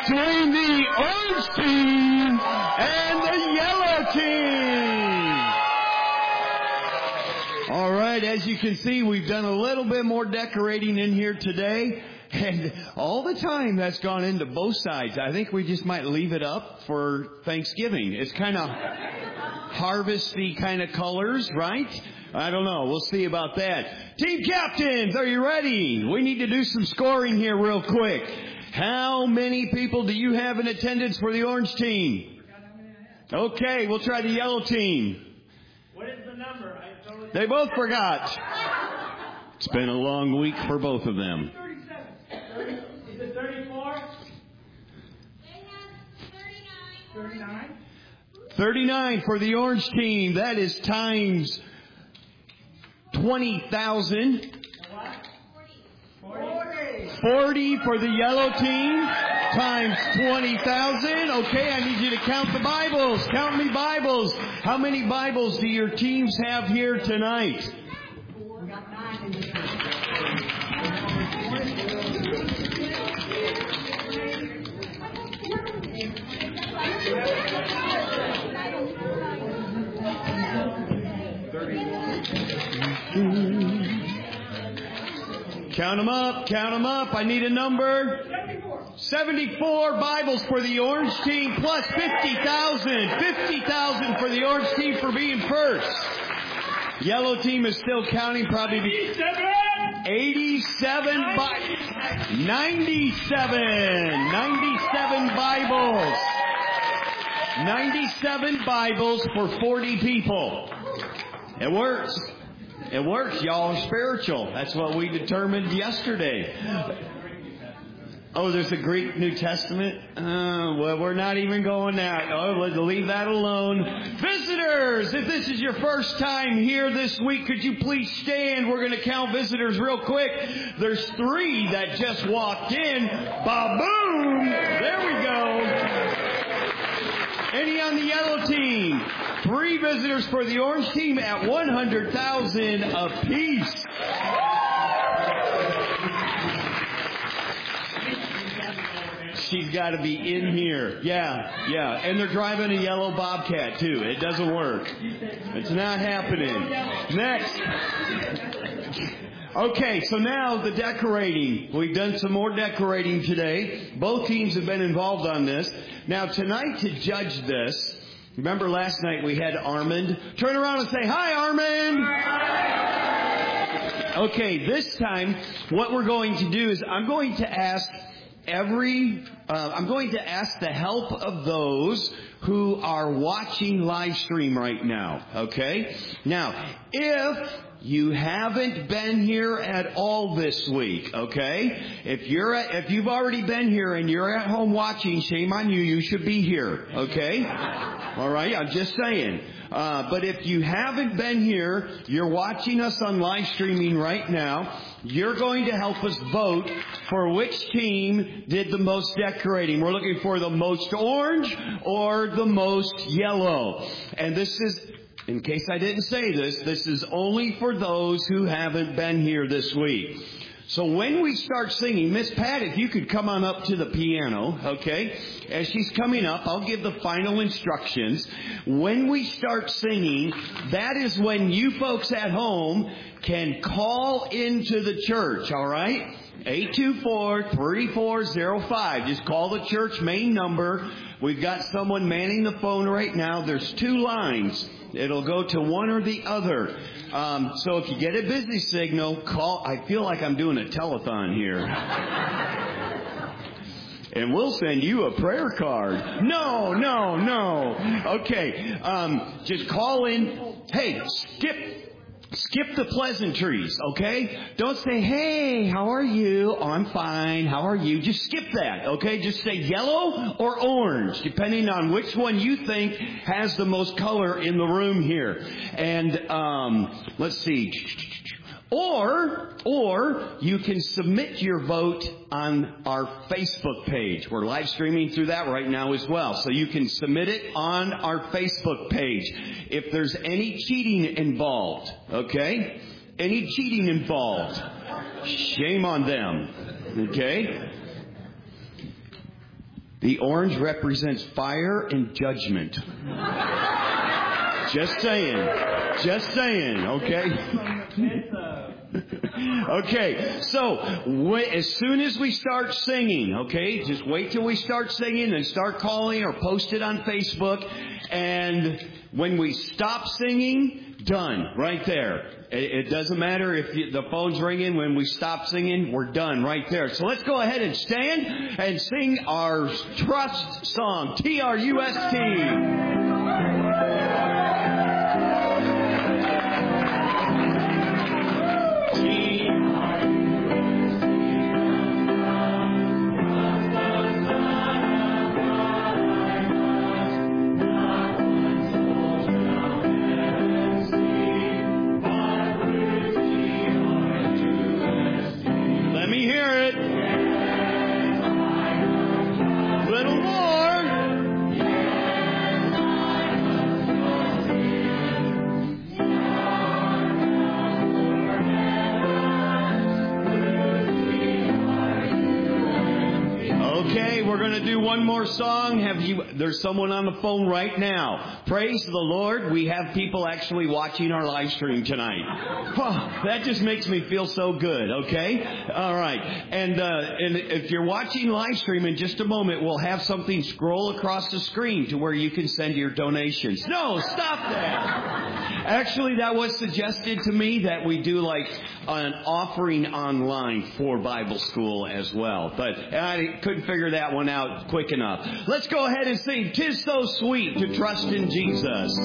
between the orange team and the yellow team. All right, as you can see, we've done a little bit more decorating in here today. And all the time that's gone into both sides. I think we just might leave it up for Thanksgiving. It's kind of harvesty kind of colors, right? I don't know. We'll see about that. Team captains, are you ready? We need to do some scoring here real quick. How many people do you have in attendance for the orange team? Okay, we'll try the yellow team. What is the number? They both forgot. It's been a long week for both of them. Is it 34? They have 39. 39 for the orange team. That is times 20,000. 40 for the yellow team. Times 20,000. Okay, I need you to count the Bibles. Count me Bibles. How many Bibles do your teams have here tonight? We got 9 in the church. Count them up, count them up. I need a number. 74 Bibles for the orange team plus 50,000. 50,000 for the orange team for being first. Yellow team is still counting, probably 87 Bibles. 97 Bibles. 97 Bibles for 40 people. It works. It works. Y'all are spiritual. That's what we determined yesterday. Oh, there's a Greek New Testament? Well, we're not even going that. Oh, we'll leave that alone. Visitors, if this is your first time here this week, could you please stand? We're going to count visitors real quick. There's 3 that just walked in. Ba-boom! There we go. Any on the yellow team? 3 visitors for the orange team at 100,000 apiece. She's got to be in here. Yeah. And they're driving a yellow Bobcat, too. It doesn't work. It's not happening. Next. Okay, so now the decorating. We've done some more decorating today. Both teams have been involved on this. Now, tonight to judge this, remember last night we had Armand. Turn around and say, "Hi, Armand." Okay, this time what we're going to do is I'm going to ask the help of those who are watching live stream right now. Okay? Now, if you haven't been here at all this week, okay? If you've already been here and you're at home watching, shame on you. You should be here, okay? All right, I'm just saying. But if you haven't been here, you're watching us on live streaming right now. You're going to help us vote for which team did the most decorating. We're looking for the most orange or the most yellow. And this is, in case I didn't say this is only for those who haven't been here this week. So when we start singing, Miss Pat, if you could come on up to the piano, okay? As she's coming up, I'll give the final instructions. When we start singing, that is when you folks at home can call into the church, all right? 824-3405. Just call the church main number. We've got someone manning the phone right now. There's 2 lines. It'll go to one or the other. So if you get a busy signal, call. I feel like I'm doing a telethon here. And we'll send you a prayer card. No. Okay. Just call in. Hey, skip the pleasantries, okay? Don't say, "Hey, how are you?" "Oh, I'm fine. How are you?" Just skip that, okay? Just say yellow or orange, depending on which one you think has the most color in the room here. And let's see. Or you can submit your vote on our Facebook page. We're live streaming through that right now as well. So you can submit it on our Facebook page. If there's any cheating involved, okay? Any cheating involved, shame on them, okay? The orange represents fire and judgment. Just saying. Just saying, okay? Okay, so as soon as we start singing, okay, just wait till we start singing and start calling or post it on Facebook. And when we stop singing, done, right there. It doesn't matter if the phone's ringing. When we stop singing, we're done right there. So let's go ahead and stand and sing our trust song, T-R-U-S-T. One more song. There's someone on the phone right now. Praise the Lord. We have people actually watching our live stream tonight. Oh, that just makes me feel so good. Okay. All right. And if you're watching live stream in just a moment, we'll have something scroll across the screen to where you can send your donations. No, stop that. Actually, that was suggested to me that we do like an offering online for Bible school as well. But I couldn't figure that one out quick enough. Let's go ahead and sing "'Tis So Sweet to Trust in Jesus."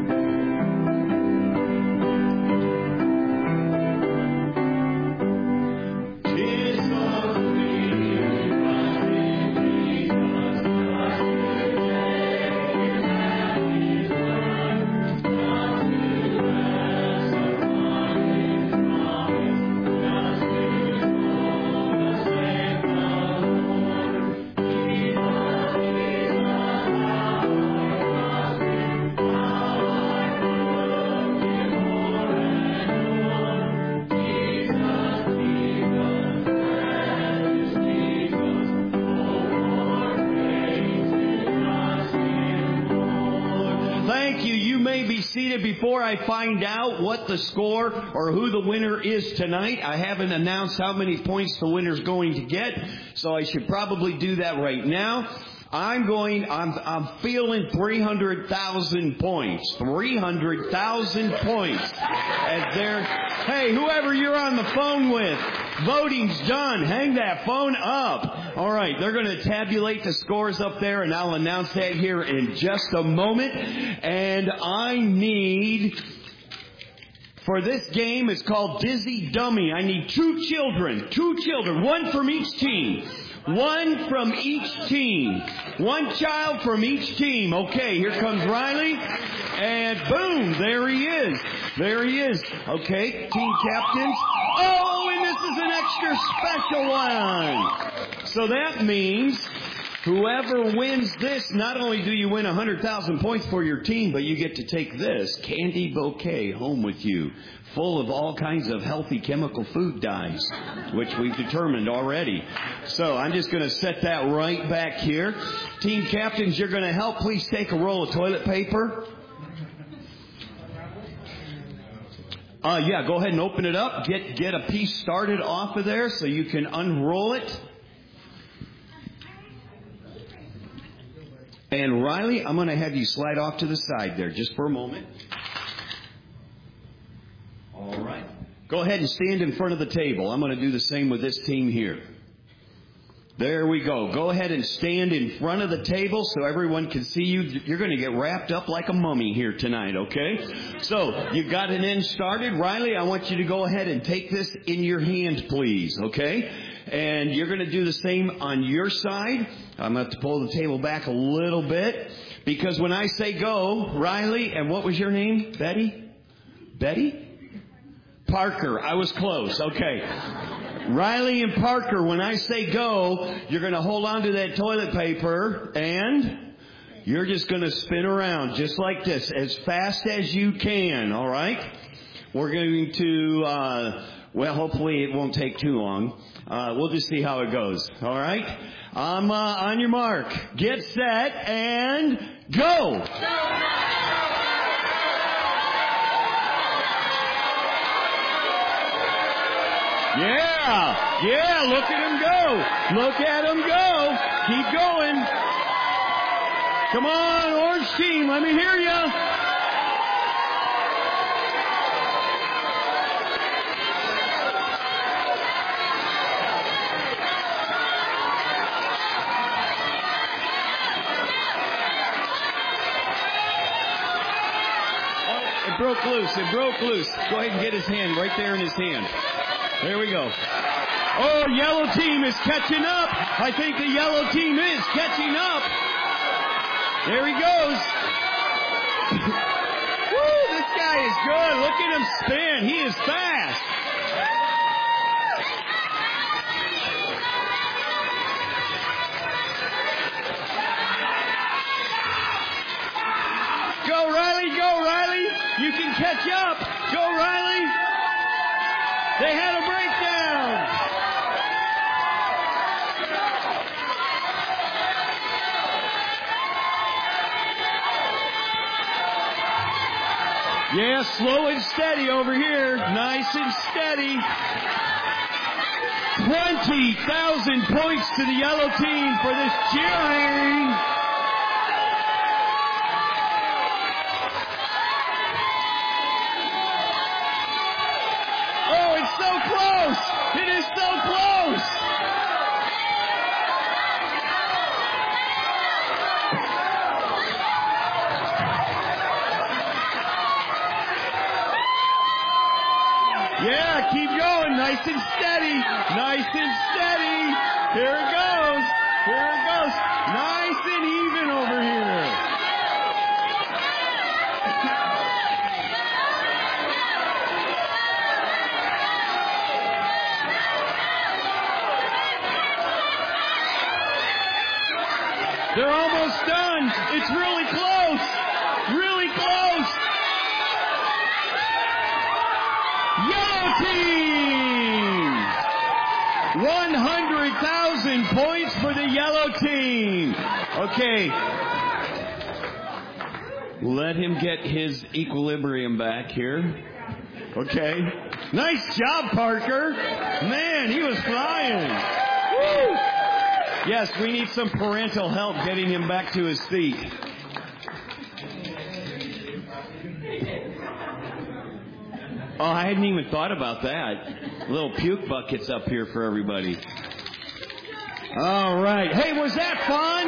Before I find out what the score or who the winner is tonight, I haven't announced how many points the winner's going to get, so I should probably do that right now. I'm feeling 300,000 points. 300,000 points. Hey, whoever you're on the phone with, voting's done. Hang that phone up. All right, they're going to tabulate the scores up there, and I'll announce that here in just a moment. And I need, for this game, it's called Dizzy Dummy. I need two children, one from each team. One from each team. One child from each team. Okay, here comes Riley. And boom, there he is. There he is. Okay, team captains. Oh, and this is an extra special one. So that means whoever wins this, not only do you win 100,000 points for your team, but you get to take this candy bouquet home with you, full of all kinds of healthy chemical food dyes, which we've determined already. So I'm just going to set that right back here. Team captains, you're going to help. Please take a roll of toilet paper. Go ahead and open it up. Get a piece started off of there so you can unroll it. And Riley, I'm going to have you slide off to the side there just for a moment. All right. Go ahead and stand in front of the table. I'm going to do the same with this team here. There we go. Go ahead and stand in front of the table so everyone can see you. You're going to get wrapped up like a mummy here tonight, okay? So you've got an end started. Riley, I want you to go ahead and take this in your hand, please, okay? And you're going to do the same on your side. I'm going to have to pull the table back a little bit because when I say go, Riley, and what was your name? Betty? Parker. I was close. Okay. Riley and Parker, when I say go, you're going to hold on to that toilet paper and you're just going to spin around just like this as fast as you can, all right? We're going to Well, hopefully it won't take too long. We'll just see how it goes. All right? On your mark. Get set and go! Yeah, look at him go. Look at him go. Keep going. Come on, Orange team, let me hear you. It broke loose. Go ahead and get his hand right there in his hand. There we go. Oh, yellow team is catching up. I think the yellow team is catching up. There he goes. Woo, this guy is good. Look at him spin. He is fast. Go, Riley. You can catch up. Go, Riley. They had a breakdown. Yeah, slow and steady over here. Nice and steady. 20,000 points to the yellow team for this cheering. Oh, it's so close. It is so close. Yeah, keep going. Nice and steady. Here it goes. Nice and even over here. They're almost done. It's really close. Yellow team! 100,000 points for the yellow team. Okay. Let him get his equilibrium back here. Okay. Nice job, Parker. Man, he was flying. Woo! Yes, we need some parental help getting him back to his feet. Oh, I hadn't even thought about that. Little puke buckets up here for everybody. All right. Hey, was that fun?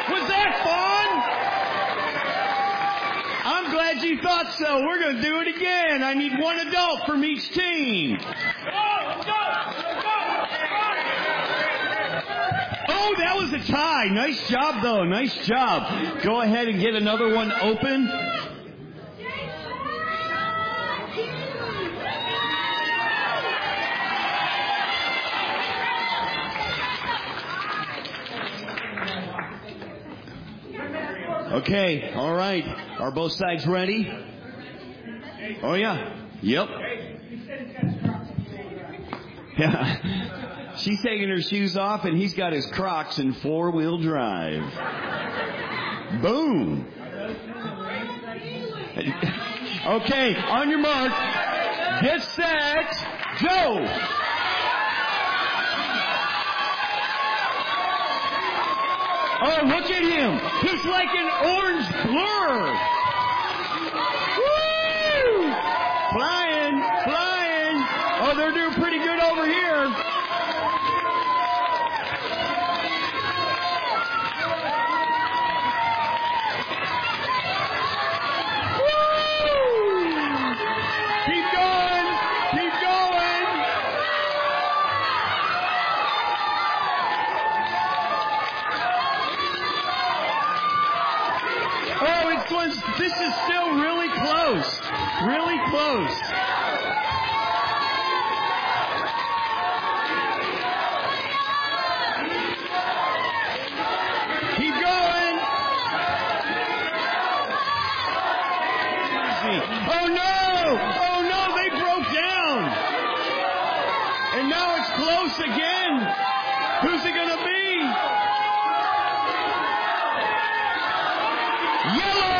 I'm glad you thought so. We're going to do it again. I need one adult from each team. Oh, that was a tie. Nice job, though. Go ahead and get another one open. Okay, all right. Are both sides ready? Oh, yeah. Yep. Yeah. She's taking her shoes off, and he's got his Crocs in 4-wheel drive. Boom. Okay, on your mark. Get set. Go. Oh, look at him. He's like an orange blur. Woo! Flying. Oh, they're doing pretty good over here. Woo! Keep going. This is still really close. Keep going. Oh no, they broke down. one. Who's it going to be? Yellow!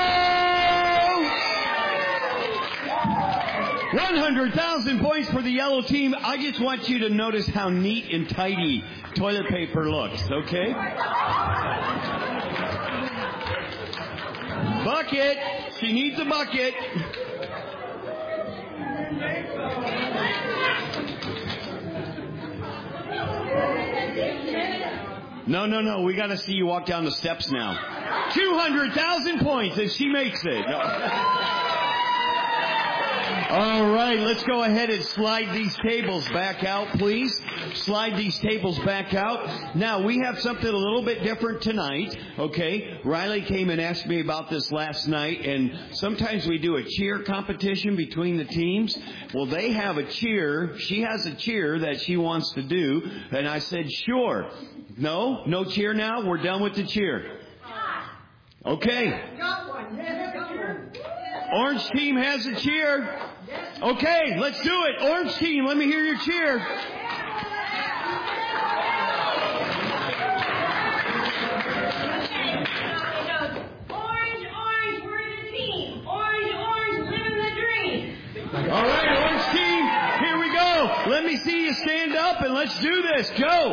100,000 points for the yellow team. I just want you to notice how neat and tidy toilet paper looks, okay? Bucket. She needs a bucket. No. We got to see you walk down the steps now. 200,000 points if she makes it. No. All right, let's go ahead and slide these tables back out, please. Slide these tables back out. Now, we have something a little bit different tonight, okay? Riley came and asked me about this last night, and sometimes we do a cheer competition between the teams. Well, they have a cheer. She has a cheer that she wants to do, and I said, sure. No cheer now? We're done with the cheer. Okay. Orange team has a cheer. Okay, let's do it. Orange team, let me hear your cheer. Orange, we're the team. Orange, living the dream. All right, orange team, here we go. Let me see you stand up and let's do this. Go.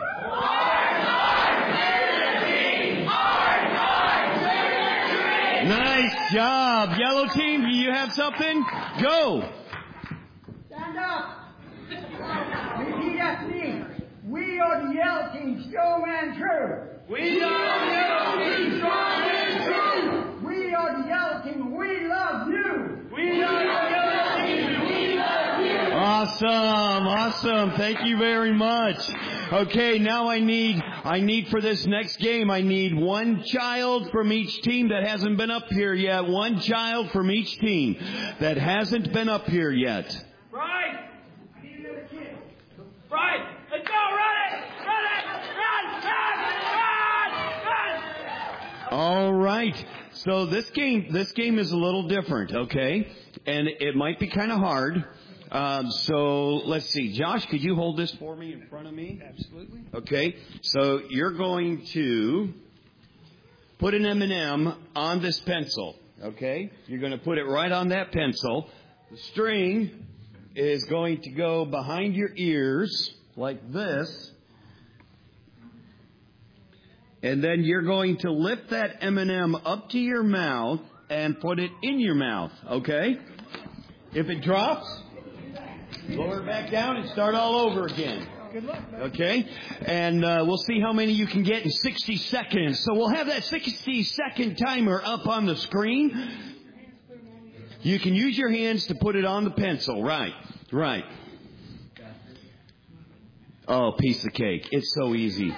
Nice job. Yellow team, do you have something? Go. Stand up. Repeat after me. We are the yellow team, strong and true. We are the yellow team, strong and true. We are the yellow team. We love you. We are the yellow team, we love you. Awesome. Thank you very much. Okay, now I need for this next game, I need one child from each team that hasn't been up here yet. One child from each team that hasn't been up here yet. Right. I need another kid. Right. Let's go. Run it. Run. All right. So this game is a little different, okay? And it might be kind of hard. So let's see. Josh, could you hold this for me in front of me? Absolutely. Okay. So you're going to put an M&M on this pencil. Okay. You're going to put it right on that pencil. The string is going to go behind your ears like this. And then you're going to lift that M&M up to your mouth and put it in your mouth. Okay. If it drops, lower it back down and start all over again. Good luck, man. Okay? And we'll see how many you can get in 60 seconds. So we'll have that 60-second timer up on the screen. You can use your hands to put it on the pencil. Right. Oh, piece of cake. It's so easy.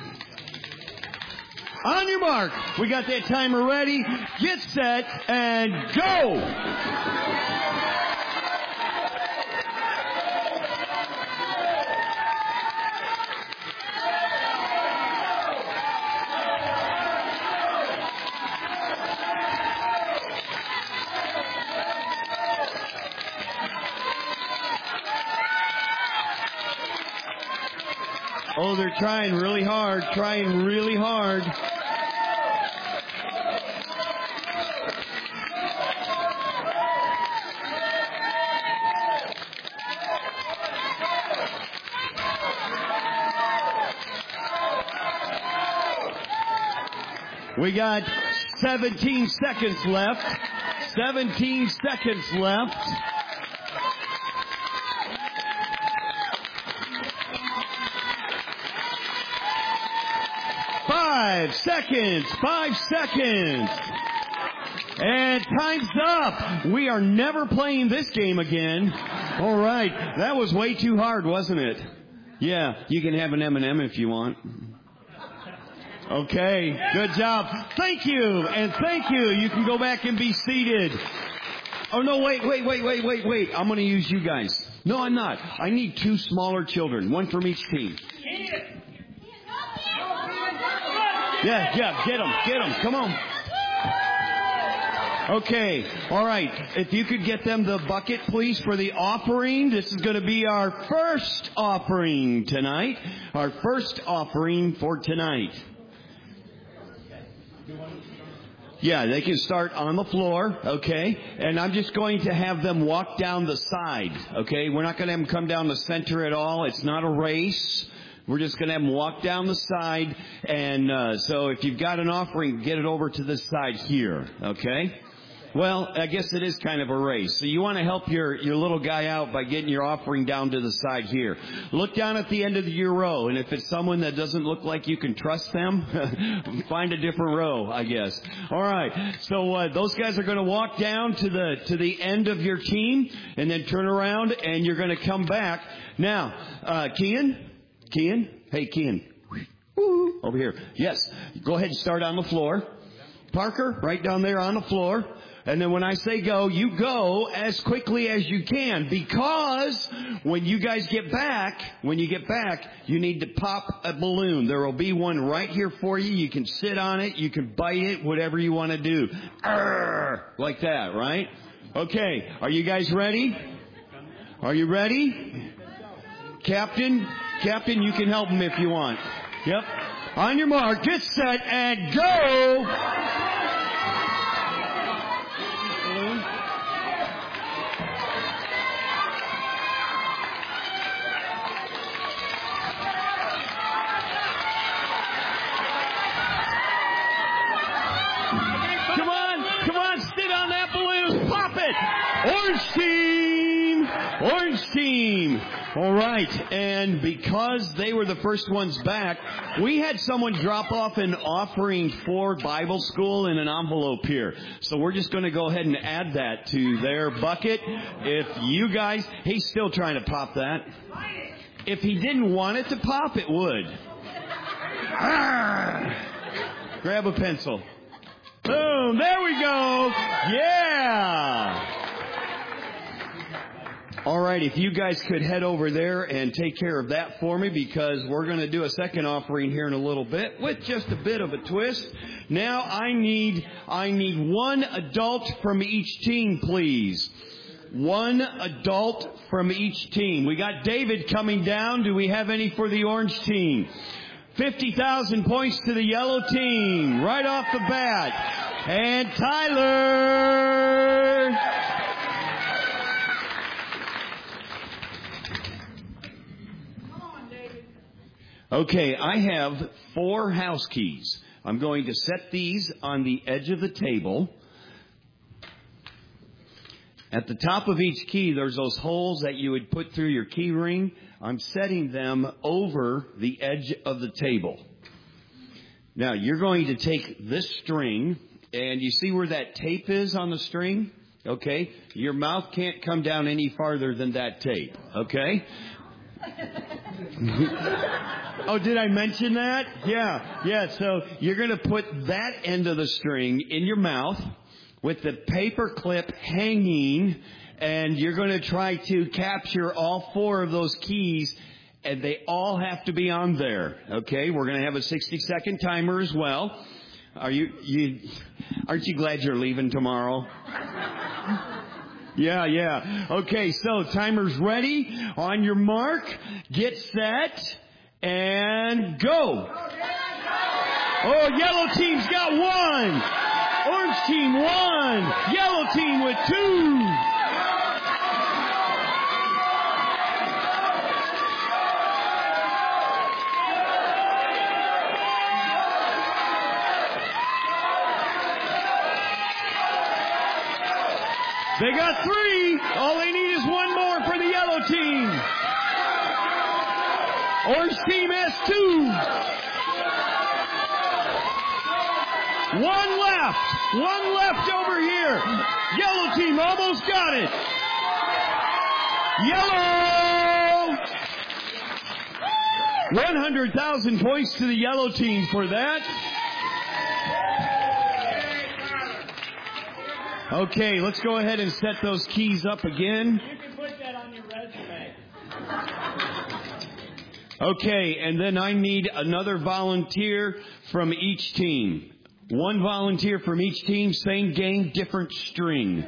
On your mark. We got that timer ready. Get set and go! Oh, they're trying really hard. 17 seconds left. 17 seconds left. Five seconds. And time's up. We are never playing this game again. All right. That was way too hard, wasn't it? Yeah, you can have an M&M if you want. Okay, good job. Thank you, and thank you. You can go back and be seated. Oh, no, wait. I'm going to use you guys. No, I'm not. I need two smaller children, one from each team. Yeah, get them. Come on. Okay, all right. If you could get them the bucket, please, for the offering. This is going to be our first offering tonight. Our first offering for tonight. Yeah, they can start on the floor, okay? And I'm just going to have them walk down the side, okay? We're not going to have them come down the center at all. It's not a race. We're just going to have them walk down the side. And so if you've got an offering, get it over to this side here, okay? Well, I guess it is kind of a race. So you want to help your little guy out by getting your offering down to the side here. Look down at the end of your row, and if it's someone that doesn't look like you can trust them, find a different row, I guess. All right. So those guys are going to walk down to the end of your team, and then turn around, and you're going to come back. Now, Kian, hey Kian, over here. Yes, go ahead and start on the floor. Parker, right down there on the floor. And then when I say go, you go as quickly as you can, because when you guys get back, you need to pop a balloon. There will be one right here for you. You can sit on it. You can bite it, whatever you want to do. Like that, right? Okay. Are you guys ready? Are you ready? Captain, you can help them if you want. Yep. On your mark, get set, and go! Come on, sit on that balloon. Pop it. Orange team. All right. And because they were the first ones back, we had someone drop off an offering for Bible school in an envelope here. So we're just going to go ahead and add that to their bucket. If you guys, he's still trying to pop that. If he didn't want it to pop, it would. Grab a pencil. Boom, there we go. Yeah. All right, if you guys could head over there and take care of that for me, because we're going to do a second offering here in a little bit with just a bit of a twist. Now I need one adult from each team, please. One adult from each team. We got David coming down. Do we have any for the orange team? 50,000 points to the yellow team right off the bat. And Tyler. Come on, David. Okay, I have 4 house keys. I'm going to set these on the edge of the table. At the top of each key, there's those holes that you would put through your key ring. I'm setting them over the edge of the table. Now, you're going to take this string, and you see where that tape is on the string? Okay? Your mouth can't come down any farther than that tape. Okay? Oh, did I mention that? Yeah. So you're going to put that end of the string in your mouth with the paper clip hanging, and you're going to try to capture all 4 of those keys, and they all have to be on there. Okay, we're going to have a 60-second timer as well. Aren't you glad you're leaving tomorrow? Yeah. Okay, so timer's ready. On your mark, get set, and go. Oh, yellow team's got 1. Orange team 1. Yellow team with 2. They got 3. All they need is 1 more for the yellow team. Orange team has 2. 1 left. 1 left over here. Yellow team almost got it. Yellow. 100,000 points to the yellow team for that. Okay, let's go ahead and set those keys up again. You can put that on your resume. Okay, and then I need another volunteer from each team. One volunteer from each team, same game, different string.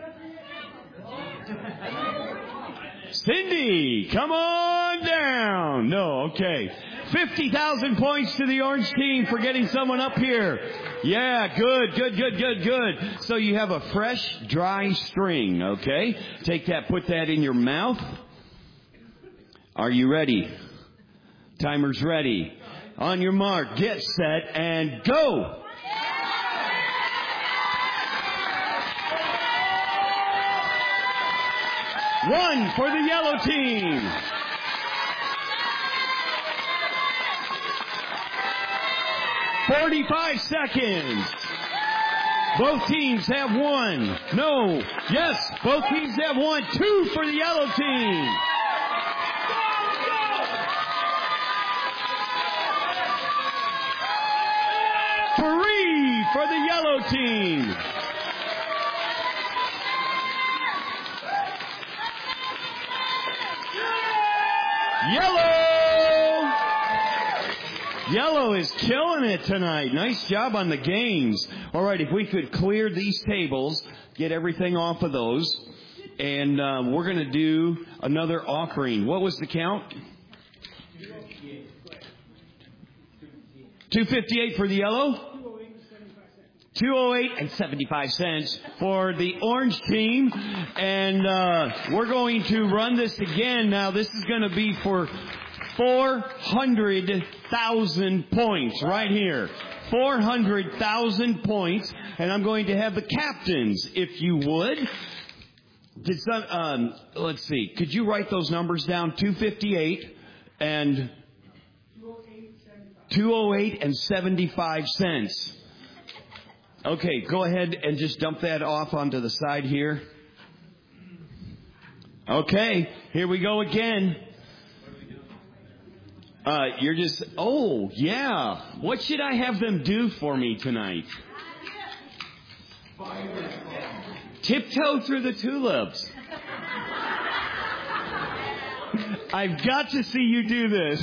Cindy, come on down. No, okay. 50,000 points to the orange team for getting someone up here. Yeah, good. So you have a fresh, dry string, okay? Take that, put that in your mouth. Are you ready? Timer's ready. On your mark, get set, and go! One for the yellow team. "45 seconds. Both teams have one. No. Yes, both teams have one. 2 for the yellow team. For the yellow team. Yellow is killing it tonight. Nice job on the games. All right, if we could clear these tables, get everything off of those, and we're going to do another offering. What was the count? 258 for the yellow. 208 and 75 cents for the orange team. And we're going to run this again. Now, this is going to be for 400,000 points right here. 400,000 points. And I'm going to have the captains, if you would. Let's see. Could you write those numbers down? 258 and 208 and 75 cents. Okay, go ahead and just dump that off onto the side here. Okay, here we go again. You're just, oh, yeah. What should I have them do for me tonight? Tiptoe through the tulips. I've got to see you do this.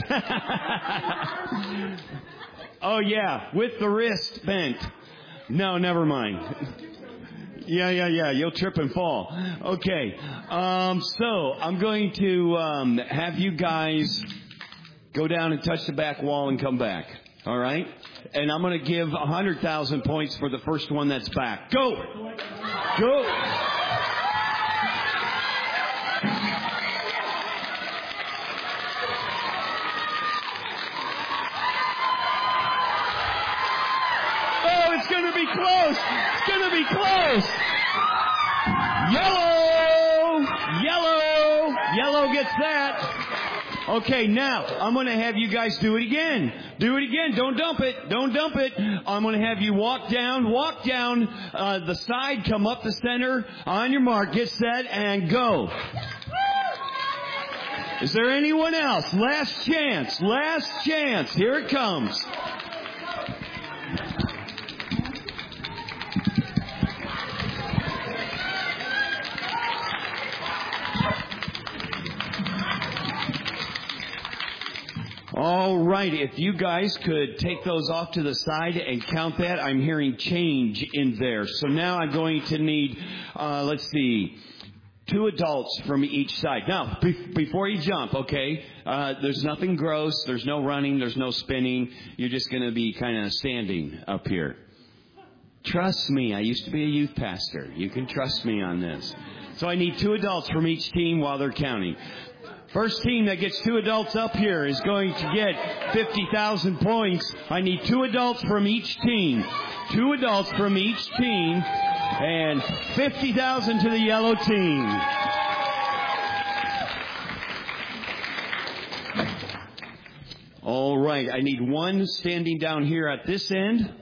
Oh, yeah, with the wrist bent. No, never mind. Yeah. You'll trip and fall. Okay. So I'm going to have you guys go down and touch the back wall and come back. All right? And I'm going to give 100,000 points for the first one that's back. Go! Go! It's going to be close. It's going to be close. Yellow gets that. Okay, now I'm going to have you guys do it again. Do it again. Don't dump it. I'm going to have you walk down the side, come up the center, on your mark, get set, and go. Is there anyone else? Last chance. Here it comes. All right, if you guys could take those off to the side and count that, I'm hearing change in there. So now I'm going to need, 2 adults from each side. Now, before you jump, okay, there's nothing gross, there's no running, there's no spinning. You're just going to be kind of standing up here. Trust me, I used to be a youth pastor. You can trust me on this. So I need 2 adults from each team while they're counting. First team that gets 2 adults up here is going to get 50,000 points. I need 2 adults from each team. 2 adults from each team. And 50,000 to the yellow team. All right. I need 1 standing down here at this end.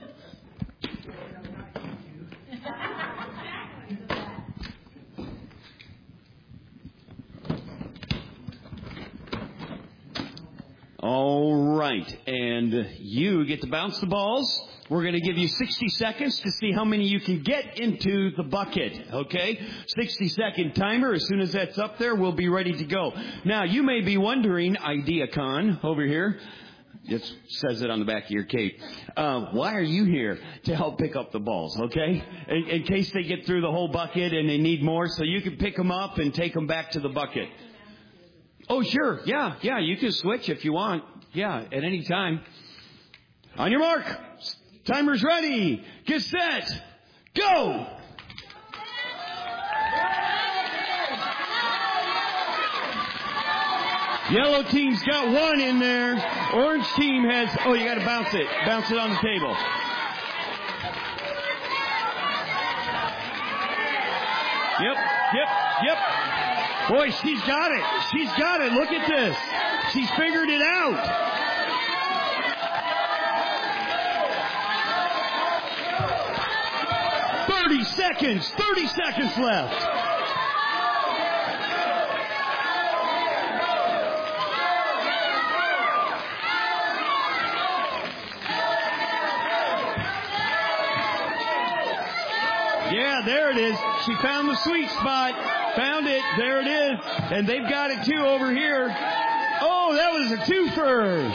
All right, and you get to bounce the balls. We're going to give you 60 seconds to see how many you can get into the bucket, okay? 60-second timer. As soon as that's up there, we'll be ready to go. Now, you may be wondering, IdeaCon over here, It says it on the back of your cape. Why are you here? To help pick up the balls, okay? In case they get through the whole bucket and they need more, so you can pick them up and take them back to the bucket. Oh, sure. Yeah, you can switch if you want. Yeah, at any time. On your mark. Timer's ready. Get set. Go! Yellow team's got one in there. Orange team has... Oh, you got to bounce it. Bounce it on the table. Yep. Boy, she's got it. She's got it. Look at this. She's figured it out. "30 seconds. 30 seconds left. Yeah, there it is. She found the sweet spot. Found it. There it is. And they've got it too over here. Oh, that was a twofer.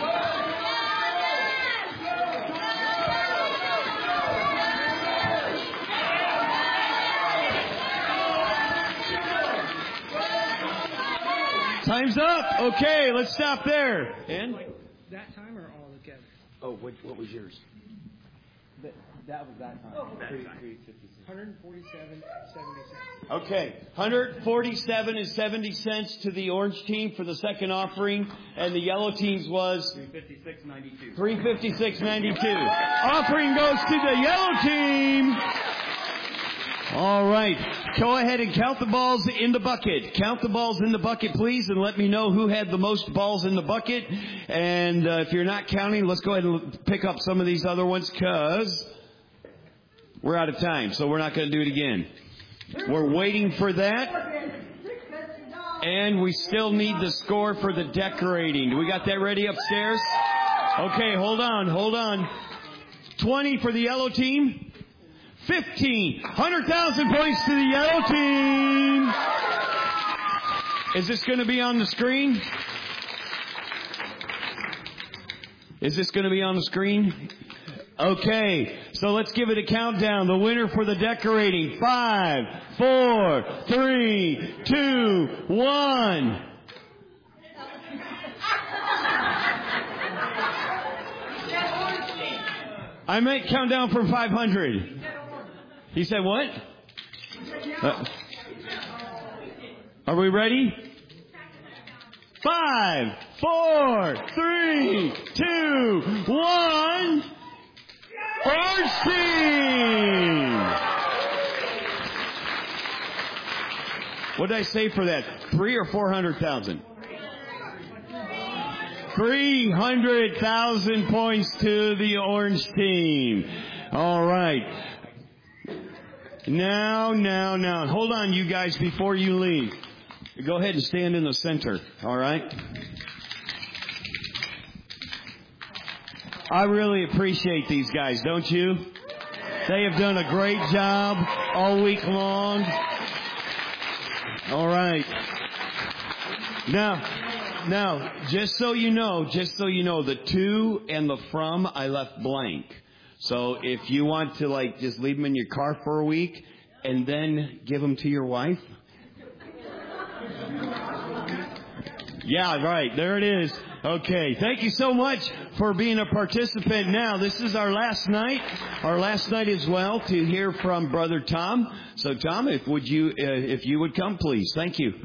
Time's up. Okay, let's stop there. And? That time or all together? Oh, what was yours? That was that time. 147.70. Okay, 147 and 70 cents to the orange team for the second offering, and the yellow team's was 356.92. 356.92. Offering goes to the yellow team. All right, go ahead and count the balls in the bucket. Count the balls in the bucket, please, and let me know who had the most balls in the bucket. And if you're not counting, let's go ahead and pick up some of these other ones, because we're out of time, so we're not going to do it again. We're waiting for that. And we still need the score for the decorating. Do we got that ready upstairs? Okay, hold on. 20 for the yellow team. 15. 100,000 points to the yellow team. Is this going to be on the screen? Is this going to be on the screen? Okay, so let's give it a countdown. The winner for the decorating. 5, 4, 3, 2, 1. I might count down from 500. He said what? Are we ready? 5, 4, 3, 2, 1. Orange team! What did I say for that? 3 or 400,000? 300,000 points to the orange team. All right. Now. Hold on, you guys, before you leave. Go ahead and stand in the center. All right? I really appreciate these guys, don't you? They have done a great job all week long. All right. Now, just so you know, the to and the from I left blank. So if you want to just leave them in your car for a week and then give them to your wife. Yeah, right. There it is. Okay. Thank you so much for being a participant. Now, this is our last night as well, to hear from Brother Tom. So, Tom, if you would come, please. Thank you.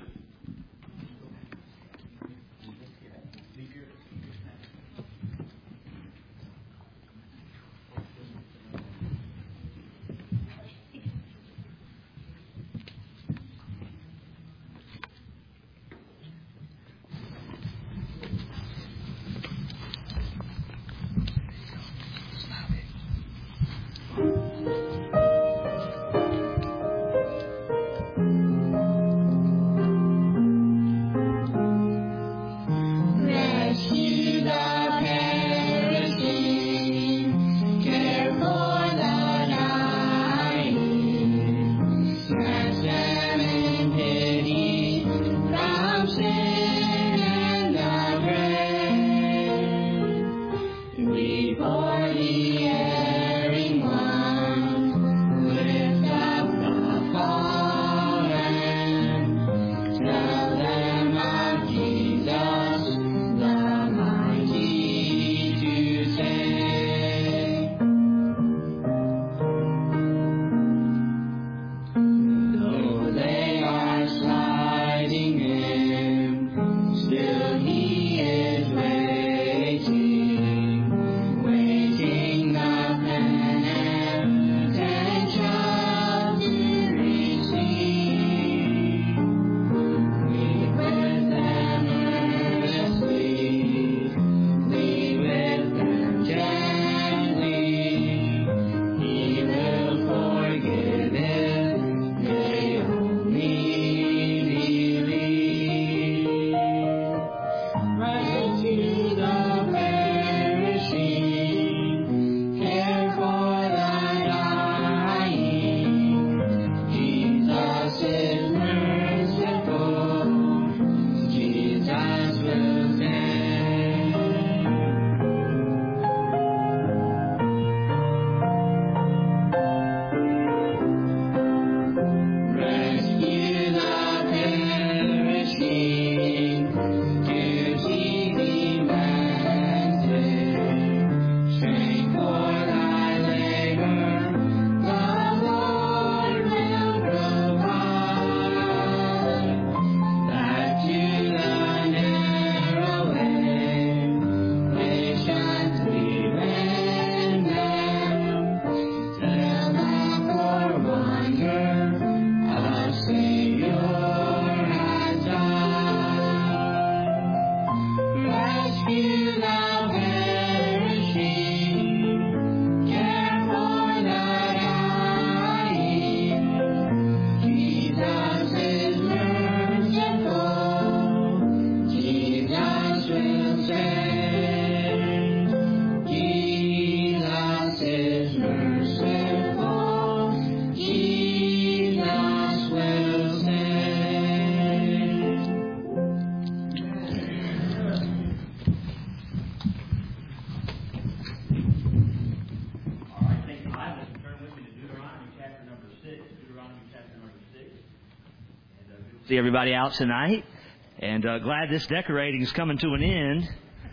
see everybody out tonight. And glad this decorating is coming to an end.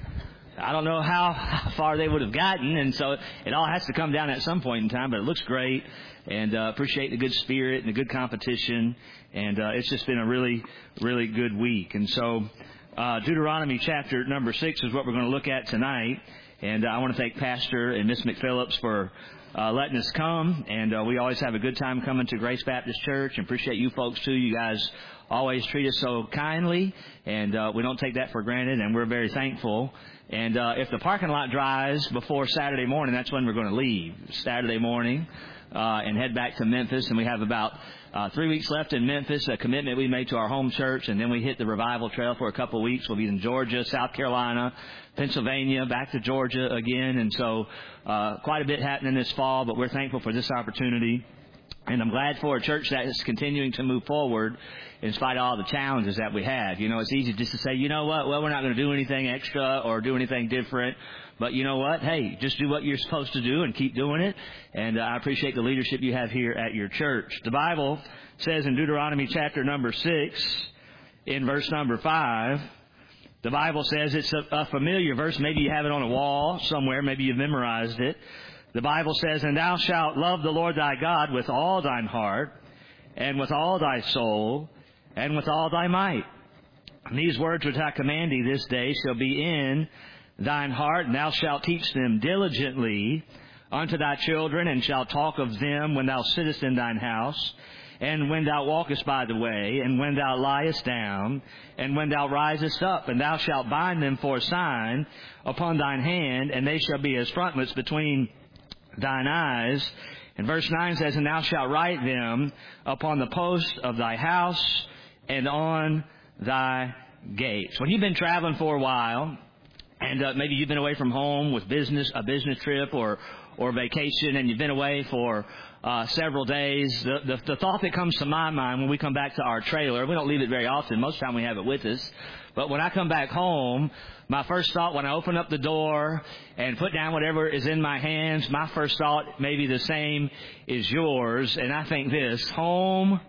I don't know how far they would have gotten, and so it all has to come down at some point in time, but it looks great, and appreciate the good spirit and the good competition, and it's just been a really, really good week. And so Deuteronomy chapter number 6 is what we're going to look at tonight, and I want to thank Pastor and Miss McPhillips for letting us come, and we always have a good time coming to Grace Baptist Church, and appreciate you folks too. You guys always treat us so kindly, and we don't take that for granted, and we're very thankful. And if the parking lot dries before Saturday morning, that's when we're going to leave, Saturday morning, and head back to Memphis. And we have about 3 weeks left in Memphis, a commitment we made to our home church, and then we hit the revival trail for a couple of weeks. We'll be in Georgia, South Carolina, Pennsylvania, back to Georgia again. And so quite a bit happening this fall, but we're thankful for this opportunity. And I'm glad for a church that is continuing to move forward in spite of all the challenges that we have. You know, it's easy just to say, you know what, well, we're not going to do anything extra or do anything different. But you know what? Hey, just do what you're supposed to do and keep doing it. And I appreciate the leadership you have here at your church. The Bible says in Deuteronomy chapter number 6, in verse number 5, the Bible says, it's a familiar verse. Maybe you have it on a wall somewhere. Maybe you've memorized it. The Bible says, and thou shalt love the Lord thy God with all thine heart, and with all thy soul, and with all thy might. And these words which I command thee this day shall be in thine heart, and thou shalt teach them diligently unto thy children, and shalt talk of them when thou sittest in thine house, and when thou walkest by the way, and when thou liest down, and when thou risest up, and thou shalt bind them for a sign upon thine hand, and they shall be as frontlets between thine eyes. And verse 9 says, and thou shalt write them upon the posts of thy house and on thy gates. When you've been traveling for a while, and maybe you've been away from home with a business trip or vacation, and you've been away for several days, the thought that comes to my mind when we come back to our trailer, we don't leave it very often, most of the time we have it with us, but when I come back home, my first thought when I open up the door and put down whatever is in my hands, my first thought may be the same as yours, and I think this: home,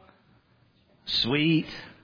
sweet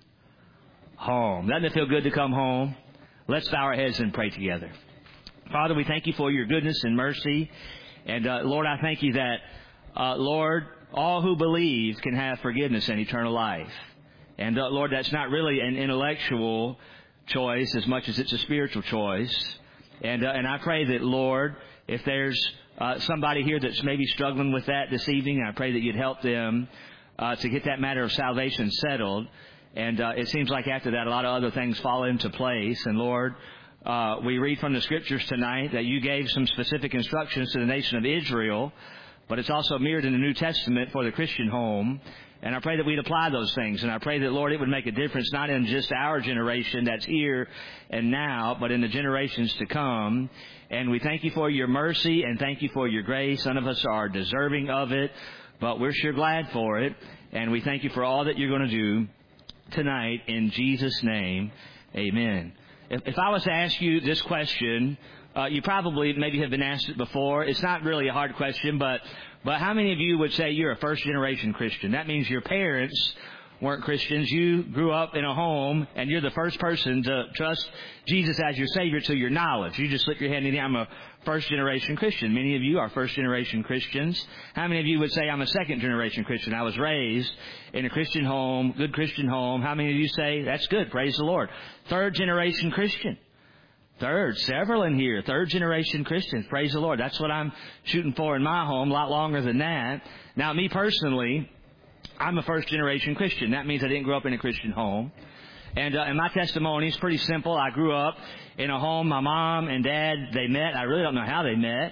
home. Doesn't it feel good to come home? Let's bow our heads and pray together. Father, we thank you for your goodness and mercy, and Lord, I thank you that, Lord, all who believe can have forgiveness and eternal life. And Lord, that's not really an intellectual choice as much as it's a spiritual choice. And I pray that, Lord, if there's somebody here that's maybe struggling with that this evening, I pray that you'd help them to get that matter of salvation settled. And it seems like after that, a lot of other things fall into place. And Lord, we read from the Scriptures tonight that you gave some specific instructions to the nation of Israel, but it's also mirrored in the New Testament for the Christian home. And I pray that we'd apply those things. And I pray that, Lord, it would make a difference not in just our generation that's here and now, but in the generations to come. And we thank you for your mercy and thank you for your grace. None of us are deserving of it, but we're sure glad for it. And we thank you for all that you're going to do tonight. In Jesus' name, amen. If I was to ask you this question, you probably maybe have been asked it before. It's not really a hard question, but how many of you would say you're a first-generation Christian? That means your parents weren't Christians. You grew up in a home, and you're the first person to trust Jesus as your Savior to your knowledge. You just slip your hand in there. I'm a first-generation Christian. Many of you are first-generation Christians. How many of you would say I'm a second-generation Christian? I was raised in a Christian home, good Christian home. How many of you say, that's good, praise the Lord? Third-generation Christian. Third, several in here, third-generation Christians. Praise the Lord. That's what I'm shooting for in my home, a lot longer than that. Now, me personally, I'm a first-generation Christian. That means I didn't grow up in a Christian home. And my testimony is pretty simple. I grew up in a home, my mom and dad, they met. I really don't know how they met.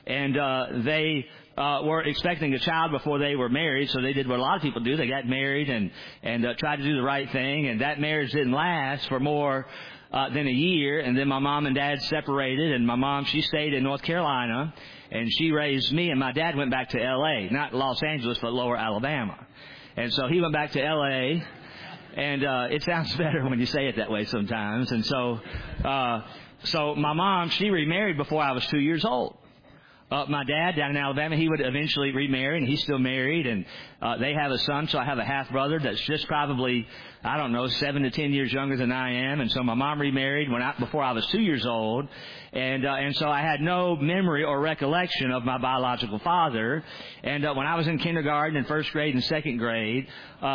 And they were expecting a child before they were married, so they did what a lot of people do. They got married and tried to do the right thing. And that marriage didn't last for more than a year, and then my mom and dad separated, and my mom, she stayed in North Carolina, and she raised me, and my dad went back to L.A., not Los Angeles, but Lower Alabama. And so he went back to L.A., and it sounds better when you say it that way sometimes. And so my mom, she remarried before I was 2 years old. My dad down in Alabama, he would eventually remarry, and he's still married, and they have a son, so I have a half-brother that's just probably, 7 to 10 years younger than I am, and so my mom remarried before I was 2 years old, and so I had no memory or recollection of my biological father, and when I was in kindergarten and first grade and second grade,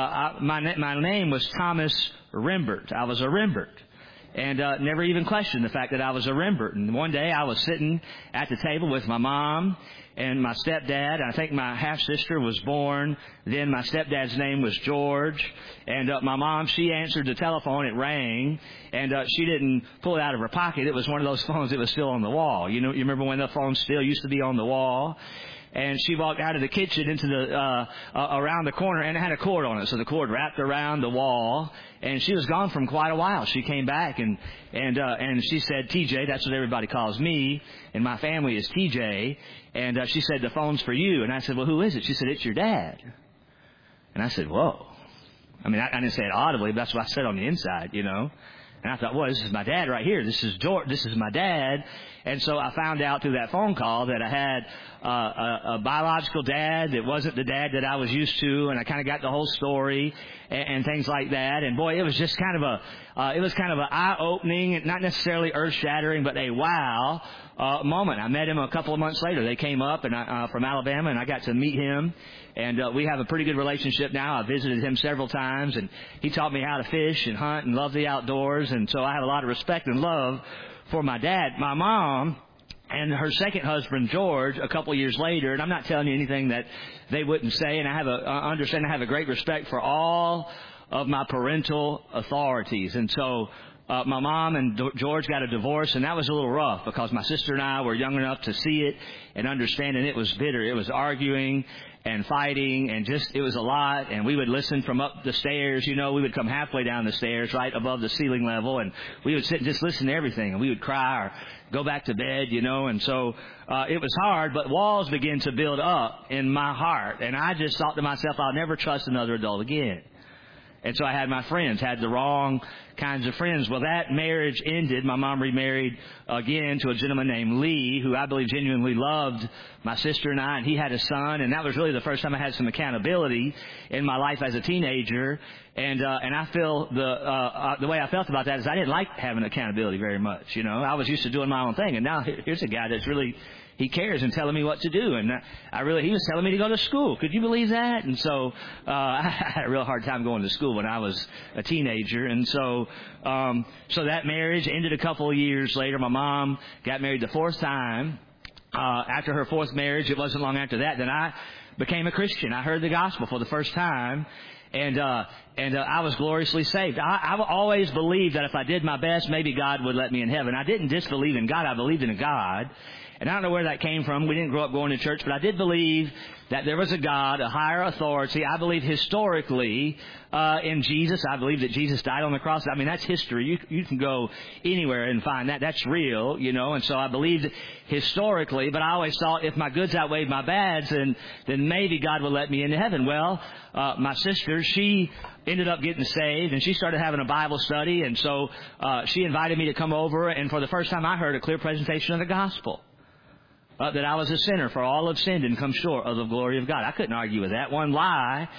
my name was Thomas Rembert. I was a Rembert. And never even questioned the fact that I was a Rembert. And one day I was sitting at the table with my mom and my stepdad. I think my half-sister was born. Then my stepdad's name was George. And my mom, she answered the telephone. It rang. And she didn't pull it out of her pocket. It was one of those phones that was still on the wall. You remember when the phone still used to be on the wall? And she walked out of the kitchen into around the corner, and it had a cord on it. So the cord wrapped around the wall, and she was gone from quite a while. She came back, and she said, TJ, that's what everybody calls me, and my family is TJ. And she said, the phone's for you. And I said, well, who is it? She said, it's your dad. And I said, whoa. I mean, I didn't say it audibly, but that's what I said on the inside, And I thought, well, this is my dad right here. This is George. This is my dad. And so I found out through that phone call that I had a biological dad that wasn't the dad that I was used to, and I kind of got the whole story and things like that. And boy, it was just kind of an eye-opening, not necessarily earth-shattering, but a wow moment. I met him a couple of months later. They came up and from Alabama, and I got to meet him. And we have a pretty good relationship now. I visited him several times, and he taught me how to fish and hunt and love the outdoors. And so I have a lot of respect and love for my dad. My mom and her second husband, George, a couple of years later, and I'm not telling you anything that they wouldn't say, and I have a great respect for all of my parental authorities. And so my mom and George got a divorce, and that was a little rough because my sister and I were young enough to see it and understand, and it was bitter. It was arguing and fighting, and it was a lot, and we would listen from up the stairs, we would come halfway down the stairs, right above the ceiling level, and we would sit and just listen to everything, and we would cry or go back to bed, and so it was hard, but walls began to build up in my heart, and I just thought to myself, I'll never trust another adult again. And so I had my friends, had the wrong kinds of friends. Well, that marriage ended. My mom remarried again to a gentleman named Lee, who I believe genuinely loved my sister and I, and he had a son, and that was really the first time I had some accountability in my life as a teenager. And I feel the way I felt about that is I didn't like having accountability very much. I was used to doing my own thing, and now here's a guy that's really, he cares and telling me what to do. And he was telling me to go to school. Could you believe that? And so I had a real hard time going to school when I was a teenager. And so that marriage ended a couple of years later. My mom got married the fourth time. After her fourth marriage, it wasn't long after that I became a Christian. I heard the gospel for the first time. And I was gloriously saved. I've always believed that if I did my best, maybe God would let me in heaven. I didn't disbelieve in God. I believed in a God. And I don't know where that came from. We didn't grow up going to church, but I did believe that there was a God, a higher authority. I believe historically in Jesus. I believe that Jesus died on the cross. I mean, that's history. You can go anywhere and find that. That's real, And so I believed historically, but I always thought if my goods outweighed my bads, then maybe God would let me into heaven. Well, my sister, she ended up getting saved, and she started having a Bible study, and so she invited me to come over, and for the first time I heard a clear presentation of the gospel. That I was a sinner, for all have sinned and come short of the glory of God. I couldn't argue with that. One lie,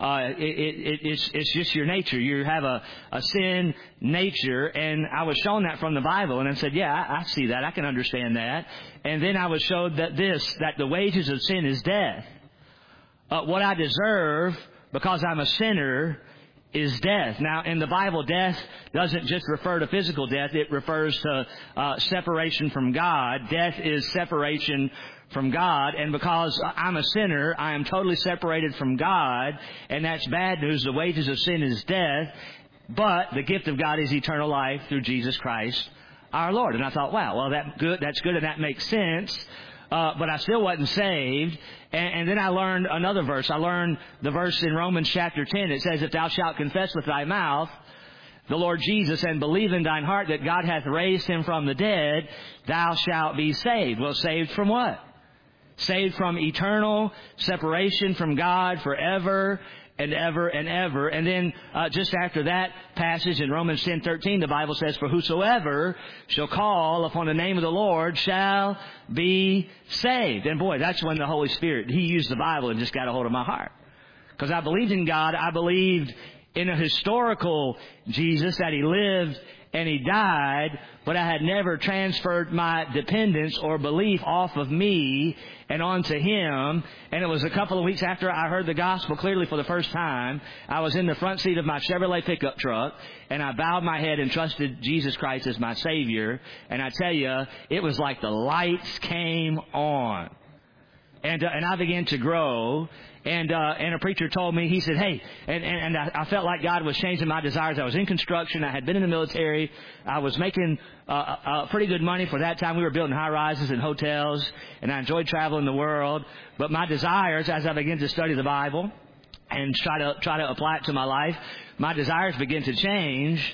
it's just your nature. You have a sin nature, and I was shown that from the Bible, and I said, yeah, I see that. I can understand that. And then I was showed that the wages of sin is death. What I deserve, because I'm a sinner, is death. Now, in the Bible, death doesn't just refer to physical death. It refers to separation from God. Death is separation from God. And because I'm a sinner, I am totally separated from God. And that's bad news. The wages of sin is death. But the gift of God is eternal life through Jesus Christ, our Lord. And I thought, wow, well, that's good and that makes sense. But I still wasn't saved. And then I learned another verse. I learned the verse in Romans chapter 10. It says, if thou shalt confess with thy mouth the Lord Jesus and believe in thine heart that God hath raised him from the dead, thou shalt be saved. Well, saved from what? Saved from eternal separation from God forever. and ever and ever. And then just after that passage in Romans 10:13, the Bible says, for whosoever shall call upon the name of the Lord shall be saved. And boy, that's when the Holy Spirit, He used the Bible and just got a hold of my heart. Because I believed in God. I believed in a historical Jesus, that He lived and He died, but I had never transferred my dependence or belief off of me and onto Him. And it was a couple of weeks after I heard the gospel clearly for the first time. I was in the front seat of my Chevrolet pickup truck, and I bowed my head and trusted Jesus Christ as my Savior. And I tell you, it was like the lights came on. And I began to grow. And a preacher told me, he said, hey, and I felt like God was changing my desires. I was in construction. I had been in the military. I was making pretty good money for that time. We were building high rises and hotels, and I enjoyed traveling the world. But my desires, as I began to study the Bible and try to apply it to my life, my desires began to change.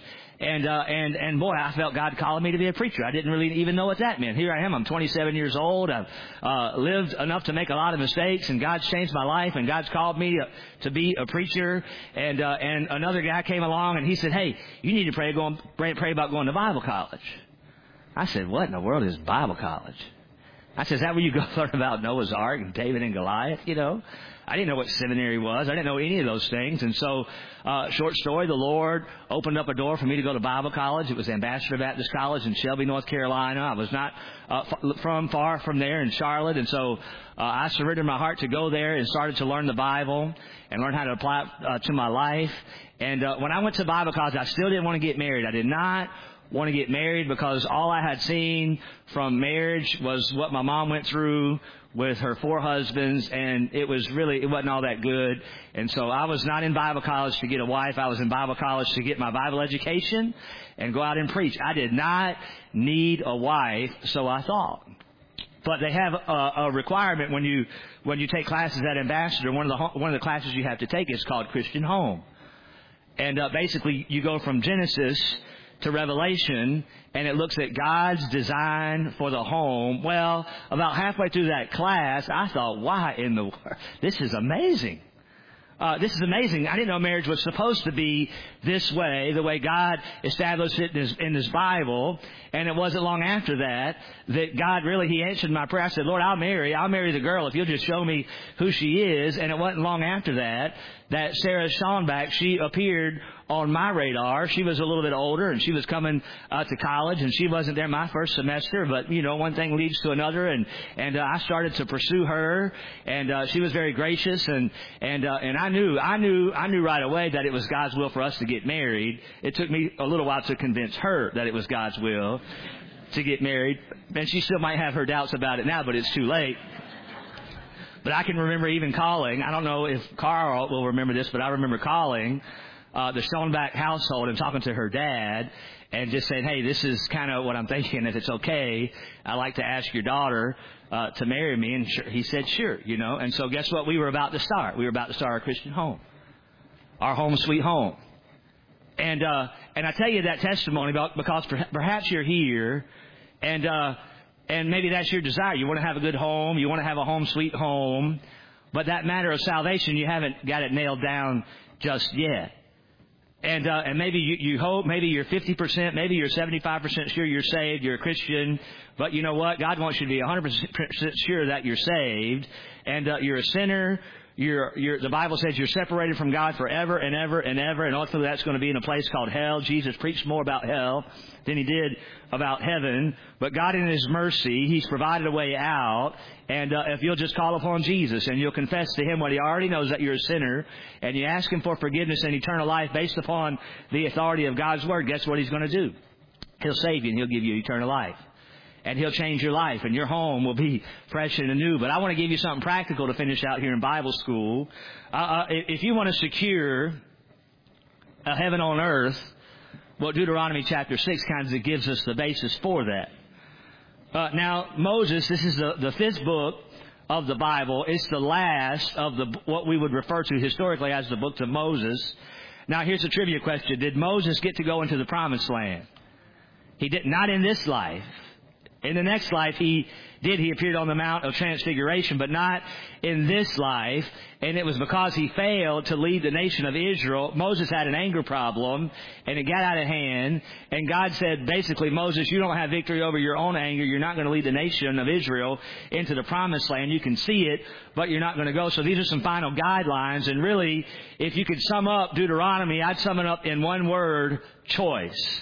And boy, I felt God calling me to be a preacher. I didn't really even know what that meant. Here I am. I'm 27 years old. I've lived enough to make a lot of mistakes, and God's changed my life, and God's called me to be a preacher. And another guy came along, and he said, hey, you need to pray about going to Bible college. I said, what in the world is Bible college? I said, is that where you go learn about Noah's Ark and David and Goliath, you know? I didn't know what seminary was. I didn't know any of those things. And so, short story, the Lord opened up a door for me to go to Bible college. It was Ambassador Baptist College in Shelby, North Carolina. I was not far from there in Charlotte. And so I surrendered my heart to go there and started to learn the Bible and learn how to apply it to my life. And when I went to Bible college, I still didn't want to get married. I did not want to get married because all I had seen from marriage was what my mom went through with her 4 husbands, and it wasn't all that good. And so I was not in Bible college to get a wife. I was in Bible college to get my Bible education and go out and preach. I did not need a wife, so I thought. But they have a requirement when you take classes at Ambassador. One of the classes you have to take is called Christian Home, and basically you go from Genesis to Revelation, and it looks at God's design for the home. Well, about halfway through that class, I thought, why in the world? This is amazing. This is amazing. I didn't know marriage was supposed to be this way, the way God established it in His Bible. And it wasn't long after that God really, He answered my prayer. I said, Lord, I'll marry the girl if you'll just show me who she is. And it wasn't long after that Sarah Schonbach, she appeared on my radar. She was a little bit older, and she was coming to college, and she wasn't there my first semester, but you know, one thing leads to another, and I started to pursue her, and she was very gracious, and I knew right away that it was God's will for us to get married. It took me a little while to convince her that it was God's will to get married, and she still might have her doubts about it now, but it's too late. But I can remember even calling. I don't know if Carl will remember this, but I remember calling the Schonbach household and talking to her dad and just saying, hey, this is kind of what I'm thinking. If it's okay, I'd like to ask your daughter to marry me. And he said, sure, you know. And so guess what we were about to start? We were about to start our Christian home, our home sweet home. And I tell you that testimony because perhaps you're here and maybe that's your desire. You want to have a good home. You want to have a home sweet home. But that matter of salvation, you haven't got it nailed down just yet. And maybe you hope, maybe you're 50%, maybe you're 75% sure you're saved, you're a Christian. But you know what? God wants you to be 100% sure that you're saved. And you're a sinner. The Bible says you're separated from God forever and ever and ever, and ultimately that's going to be in a place called hell. Jesus preached more about hell than He did about heaven, but God in His mercy, He's provided a way out, and if you'll just call upon Jesus and you'll confess to Him what He already knows, that you're a sinner, and you ask Him for forgiveness and eternal life based upon the authority of God's Word, guess what He's going to do? He'll save you and He'll give you eternal life. And He'll change your life, and your home will be fresh and anew. But I want to give you something practical to finish out here in Bible school. If you want to secure a heaven on earth, well, Deuteronomy chapter 6 kind of gives us the basis for that. Now, Moses, this is the 5th book of the Bible. It's the last of what we would refer to historically as the book of Moses. Now, here's a trivia question. Did Moses get to go into the promised land? He did not in this life. In the next life, he appeared on the Mount of Transfiguration, but not in this life. And it was because he failed to lead the nation of Israel. Moses had an anger problem, and it got out of hand. And God said, basically, Moses, you don't have victory over your own anger. You're not going to lead the nation of Israel into the promised land. You can see it, but you're not going to go. So these are some final guidelines. And really, if you could sum up Deuteronomy, I'd sum it up in one word: choice.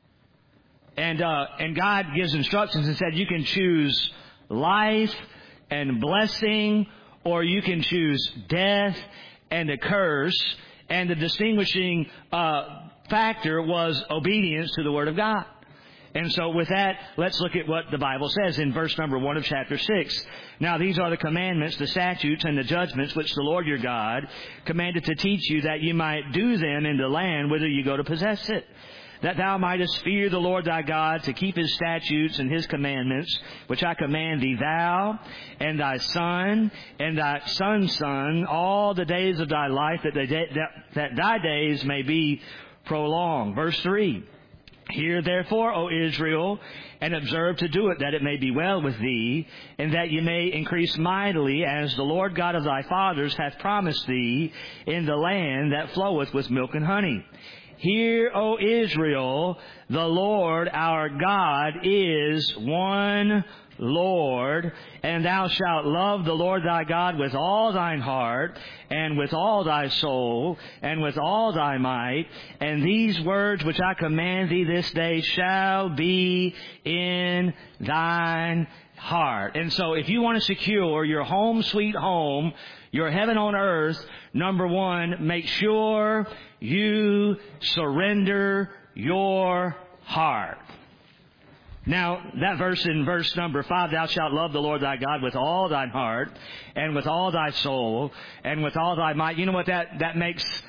And God gives instructions and said you can choose life and blessing, or you can choose death and a curse. And the distinguishing factor was obedience to the Word of God. And so with that, let's look at what the Bible says in verse number 1 of chapter 6. Now these are the commandments, the statutes, and the judgments which the Lord your God commanded to teach you, that you might do them in the land whither you go to possess it, that thou mightest fear the Lord thy God, to keep his statutes and his commandments, which I command thee, thou and thy son and thy son's son, all the days of thy life, that thy days may be prolonged. Verse 3. Hear therefore, O Israel, and observe to do it, that it may be well with thee, and that ye may increase mightily, as the Lord God of thy fathers hath promised thee, in the land that floweth with milk and honey. Hear, O Israel, the Lord our God is one Lord, and thou shalt love the Lord thy God with all thine heart, and with all thy soul, and with all thy might. And these words which I command thee this day shall be in thine heart. And so if you want to secure your home sweet home, your heaven on earth, number one, make sure you surrender your heart. Now, that verse in verse number 5, thou shalt love the Lord thy God with all thine heart, and with all thy soul, and with all thy might. You know what that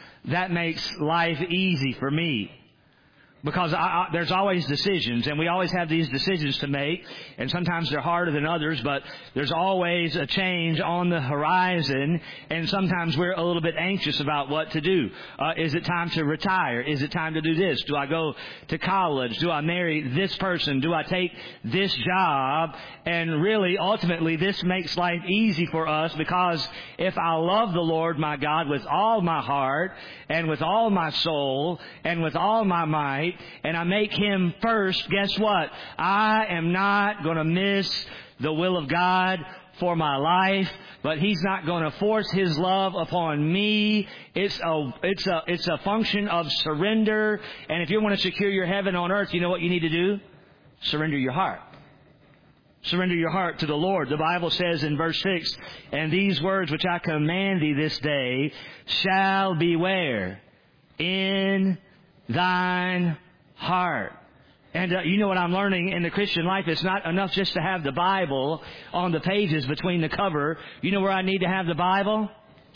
makes life easy for me. Because there's always decisions, and we always have these decisions to make, and sometimes they're harder than others, but there's always a change on the horizon, and sometimes we're a little bit anxious about what to do. Is it time to retire? Is it time to do this? Do I go to college? Do I marry this person? Do I take this job? And really, ultimately, this makes life easy for us, because if I love the Lord my God with all my heart, and with all my soul, and with all my might, and I make him first, guess what? I am not going to miss the will of God for my life, but he's not going to force his love upon me. It's a function of surrender. And if you want to secure your heaven on earth, you know what you need to do? Surrender your heart. Surrender your heart to the Lord. The Bible says in verse 6, and these words which I command thee this day shall be where? In thine heart. And you know what I'm learning in the Christian life? It's not enough just to have the Bible on the pages between the cover. You know where I need to have the Bible?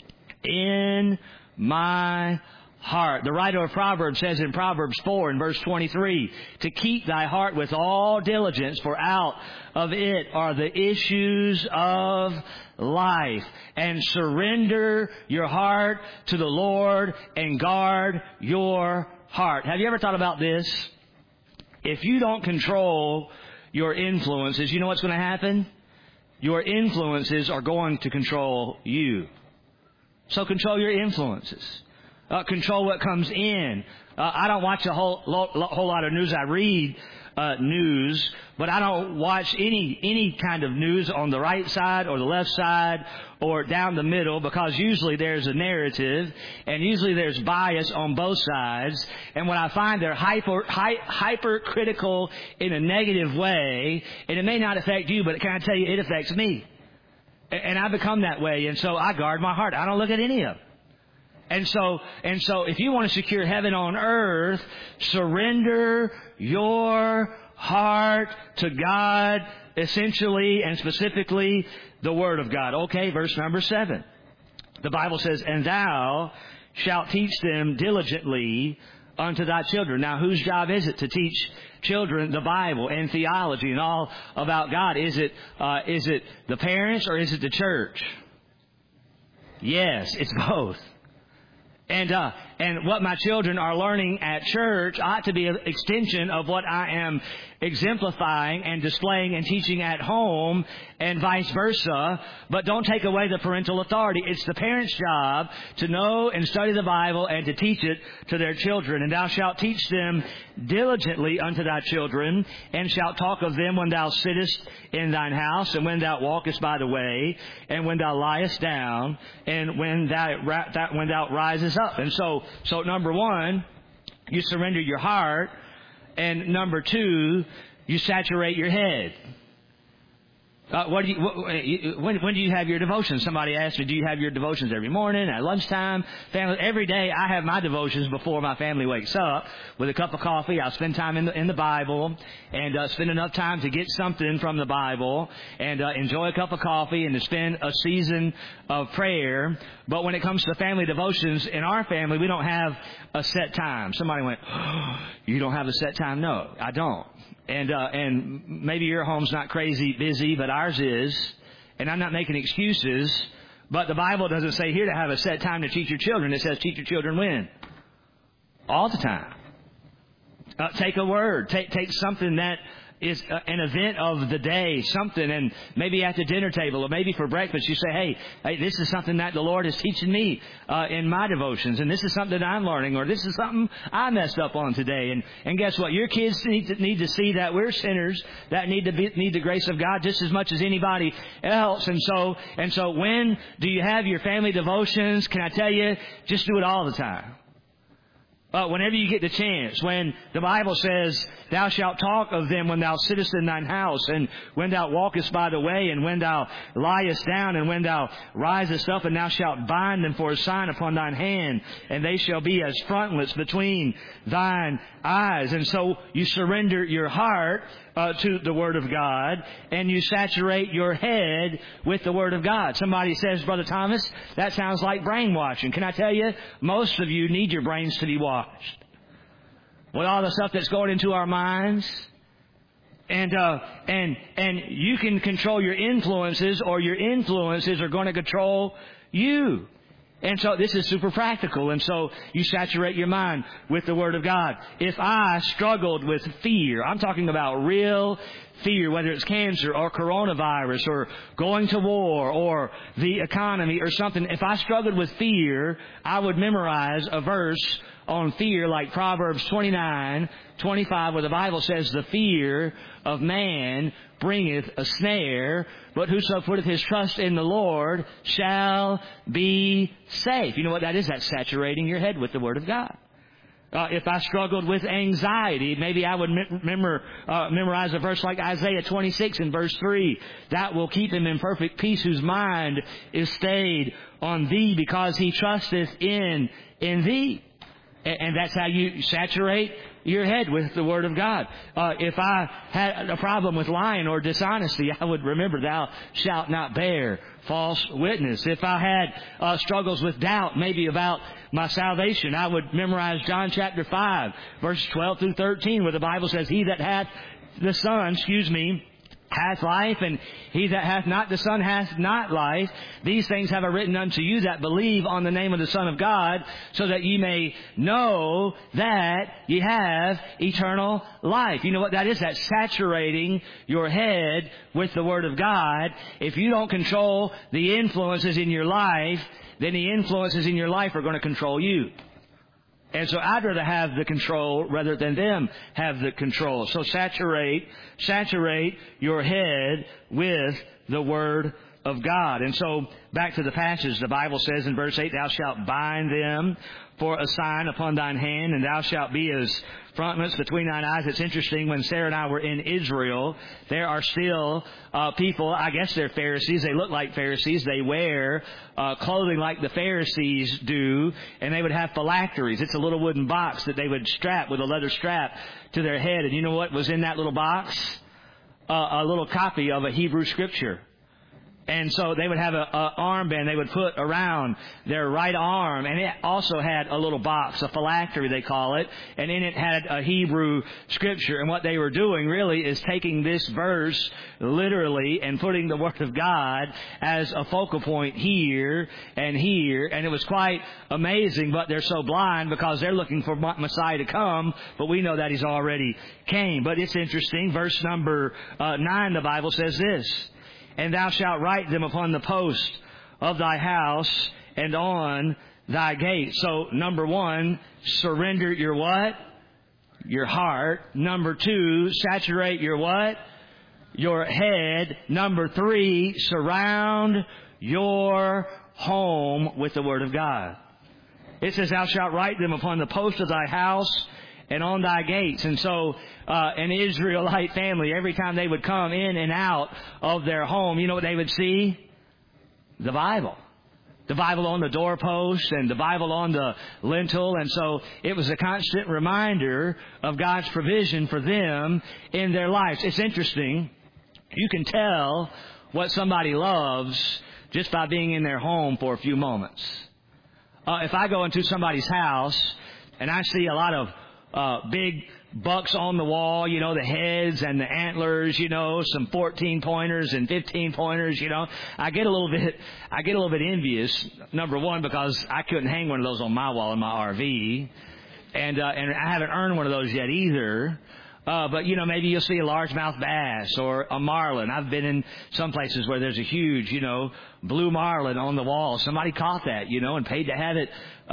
In my heart. The writer of Proverbs says in Proverbs 4 and verse 23, to keep thy heart with all diligence, for out of it are the issues of life. And surrender your heart to the Lord and guard your heart. Have you ever thought about this? If you don't control your influences, you know what's going to happen? Your influences are going to control you. So control your influences. Control what comes in. I don't watch a whole lot of news. I read news, but I don't watch any kind of news on the right side or the left side or down the middle, because usually there's a narrative and usually there's bias on both sides. And what I find, they're hypercritical in a negative way, and it may not affect you, but can I tell you, it affects me. And I become that way, and so I guard my heart. I don't look at any of them. And so if you want to secure heaven on earth, surrender your heart to God, essentially and specifically the Word of God. Okay, verse number 7. The Bible says, and thou shalt teach them diligently unto thy children. Now, whose job is it to teach children the Bible and theology and all about God? Is it the parents or is it the church? Yes, it's both. And what my children are learning at church ought to be an extension of what I am exemplifying and displaying and teaching at home, and vice versa. But don't take away the parental authority. It's the parent's job to know and study the Bible and to teach it to their children. And thou shalt teach them diligently unto thy children, and shalt talk of them when thou sittest in thine house, and when thou walkest by the way, and when thou liest down, and when thou risest up. And so number one, you surrender your heart, and number two, you saturate your head. When do you have your devotions? Somebody asked me, do you have your devotions every morning, at lunchtime? Family, every day I have my devotions before my family wakes up with a cup of coffee. I'll spend time in the Bible and spend enough time to get something from the Bible and enjoy a cup of coffee and to spend a season of prayer. But when it comes to family devotions, in our family, we don't have a set time. Somebody went, oh, you don't have a set time? No, I don't. And maybe your home's not crazy busy, but ours is. And I'm not making excuses. But the Bible doesn't say here to have a set time to teach your children. It says teach your children when? All the time. Take a word. Take something that is an event of the day, something, and maybe at the dinner table or maybe for breakfast you say, hey, this is something that the Lord is teaching me in my devotions, and this is something that I'm learning, or this is something I messed up on today. And guess what? Your kids need to see that we're sinners that need the grace of God just as much as anybody else. And so when do you have your family devotions? Can I tell you, just do it all the time. Whenever you get the chance, when the Bible says, thou shalt talk of them when thou sittest in thine house, and when thou walkest by the way, and when thou liest down, and when thou risest up, and thou shalt bind them for a sign upon thine hand, and they shall be as frontlets between thine eyes. And so you surrender your heart to the Word of God, and you saturate your head with the Word of God. Somebody says, Brother Thomas, that sounds like brainwashing. Can I tell you, most of you need your brains to be washed. With all the stuff that's going into our minds. And you can control your influences, or your influences are going to control you. And so this is super practical. And so you saturate your mind with the Word of God. If I struggled with fear, I'm talking about real fear, whether it's cancer or coronavirus or going to war or the economy or something. If I struggled with fear, I would memorize a verse on fear like Proverbs 29:25, where the Bible says, the fear of man bringeth a snare, but whoso putteth his trust in the Lord shall be safe. You know what that is? That's saturating your head with the Word of God. If I struggled with anxiety, maybe I would memorize a verse like Isaiah 26 and verse 3. That will keep him in perfect peace whose mind is stayed on thee, because he trusteth in thee. And that's how you saturate your head with the Word of God. If I had a problem with lying or dishonesty, I would remember, thou shalt not bear false witness. If I had struggles with doubt, maybe about my salvation, I would memorize John chapter 5, verses 12 through 13, where the Bible says, he that hath the Son, hath life, and he that hath not the Son hath not life. These things have I written unto you that believe on the name of the Son of God, so that ye may know that ye have eternal life. You know what that is? That's saturating your head with the Word of God. If you don't control the influences in your life, then the influences in your life are going to control you. And so I'd rather have the control rather than them have the control. So saturate your head with the Word of God. And so back to the passage, the Bible says in verse 8, thou shalt bind them for a sign upon thine hand, and thou shalt be as frontlets between thine eyes. It's interesting, when Sarah and I were in Israel, there are still people, I guess they're Pharisees, they look like Pharisees, they wear clothing like the Pharisees do, and they would have phylacteries. It's a little wooden box that they would strap with a leather strap to their head. And you know what was in that little box? A little copy of a Hebrew scripture. And so they would have a armband they would put around their right arm, and it also had a little box, a phylactery they call it, and in it had a Hebrew scripture. And what they were doing really is taking this verse literally and putting the Word of God as a focal point here, and it was quite amazing. But they're so blind because they're looking for Messiah to come, but we know that He's already came. But it's interesting, verse number 9, the Bible says this: "And thou shalt write them upon the post of thy house and on thy gate." So, number 1, surrender your what? Your heart. Number 2, saturate your what? Your head. Number 3, surround your home with the Word of God. It says, "Thou shalt write them upon the post of thy house and on thy gates." And so an Israelite family, every time they would come in and out of their home, you know what they would see? The Bible. The Bible on the doorpost and the Bible on the lintel. And so it was a constant reminder of God's provision for them in their lives. It's interesting. You can tell what somebody loves just by being in their home for a few moments. If I go into somebody's house and I see a lot of big bucks on the wall, you know, the heads and the antlers, you know, some 14-pointers and 15-pointers, you know, I get a little bit envious. Number 1, because I couldn't hang one of those on my wall in my RV, and I haven't earned one of those yet either. But, you know, maybe you'll see a largemouth bass or a marlin. I've been in some places where there's a huge, you know, blue marlin on the wall. Somebody caught that, you know, and paid to have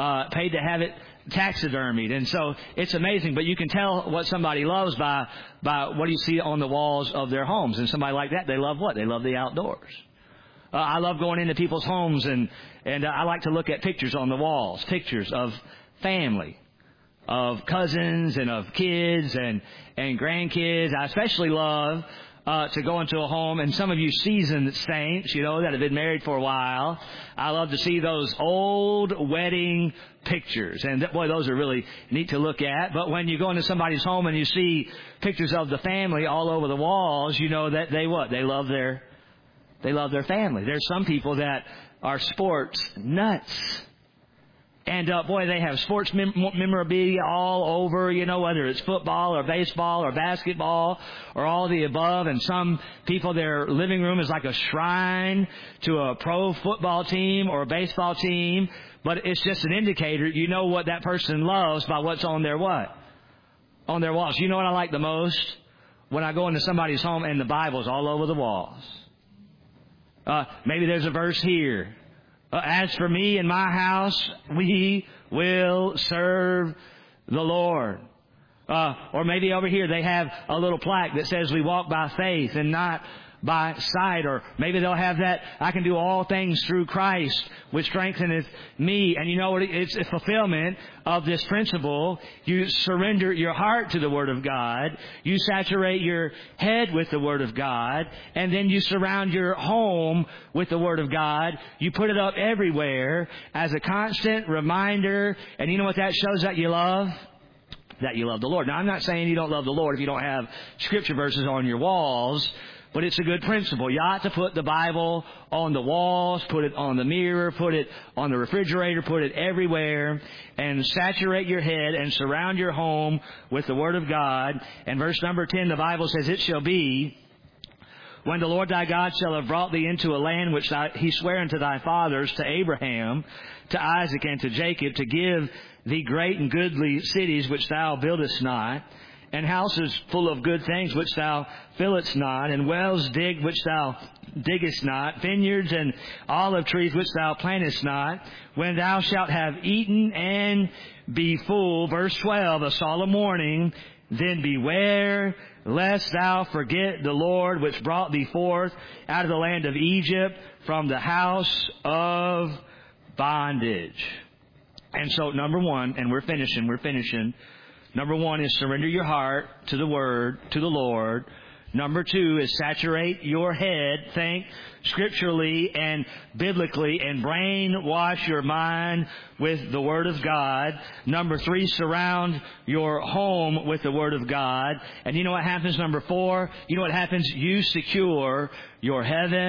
it taxidermied. And so it's amazing. But you can tell what somebody loves by what you see on the walls of their homes. And somebody like that, they love what? They love the outdoors. I love going into people's homes, and I like to look at pictures on the walls, pictures of family, of cousins and of kids and grandkids. I especially love to go into a home, and some of you seasoned saints, you know, that have been married for a while, I love to see those old wedding pictures. And boy, those are really neat to look at. But when you go into somebody's home and you see pictures of the family all over the walls, you know that they love their family. There's some people that are sports nuts. And, boy, they have sports memorabilia all over, you know, whether it's football or baseball or basketball or all the above. And some people, their living room is like a shrine to a pro football team or a baseball team. But it's just an indicator. You know what that person loves by what's on their what? On their walls. You know what I like the most? When I go into somebody's home and the Bible's all over the walls. Maybe there's a verse here. "As for me and my house, we will serve the Lord." Or maybe over here they have a little plaque that says we walk by faith and not by sight. Or maybe they'll have that, "I can do all things through Christ, which strengtheneth me." And you know what? It's a fulfillment of this principle. You surrender your heart to the Word of God. You saturate your head with the Word of God. And then you surround your home with the Word of God. You put it up everywhere as a constant reminder. And you know what that shows that you love? That you love the Lord. Now, I'm not saying you don't love the Lord if you don't have Scripture verses on your walls. But it's a good principle. You ought to put the Bible on the walls, put it on the mirror, put it on the refrigerator, put it everywhere, and saturate your head and surround your home with the Word of God. And verse number 10, the Bible says, "It shall be, when the Lord thy God shall have brought thee into a land which he sware unto thy fathers, to Abraham, to Isaac, and to Jacob, to give thee great and goodly cities which thou buildest not, and houses full of good things which thou fillest not, and wells digged which thou diggest not, vineyards and olive trees which thou plantest not, when thou shalt have eaten and be full," verse 12, a solemn warning, "then beware lest thou forget the Lord which brought thee forth out of the land of Egypt from the house of bondage." And so, number 1, and we're finishing. Number 1 is surrender your heart to the Word, to the Lord. Number 2 is saturate your head, think scripturally and biblically, and brainwash your mind with the Word of God. Number 3, surround your home with the Word of God. And you know what happens? Number 4, you know what happens? You secure your heaven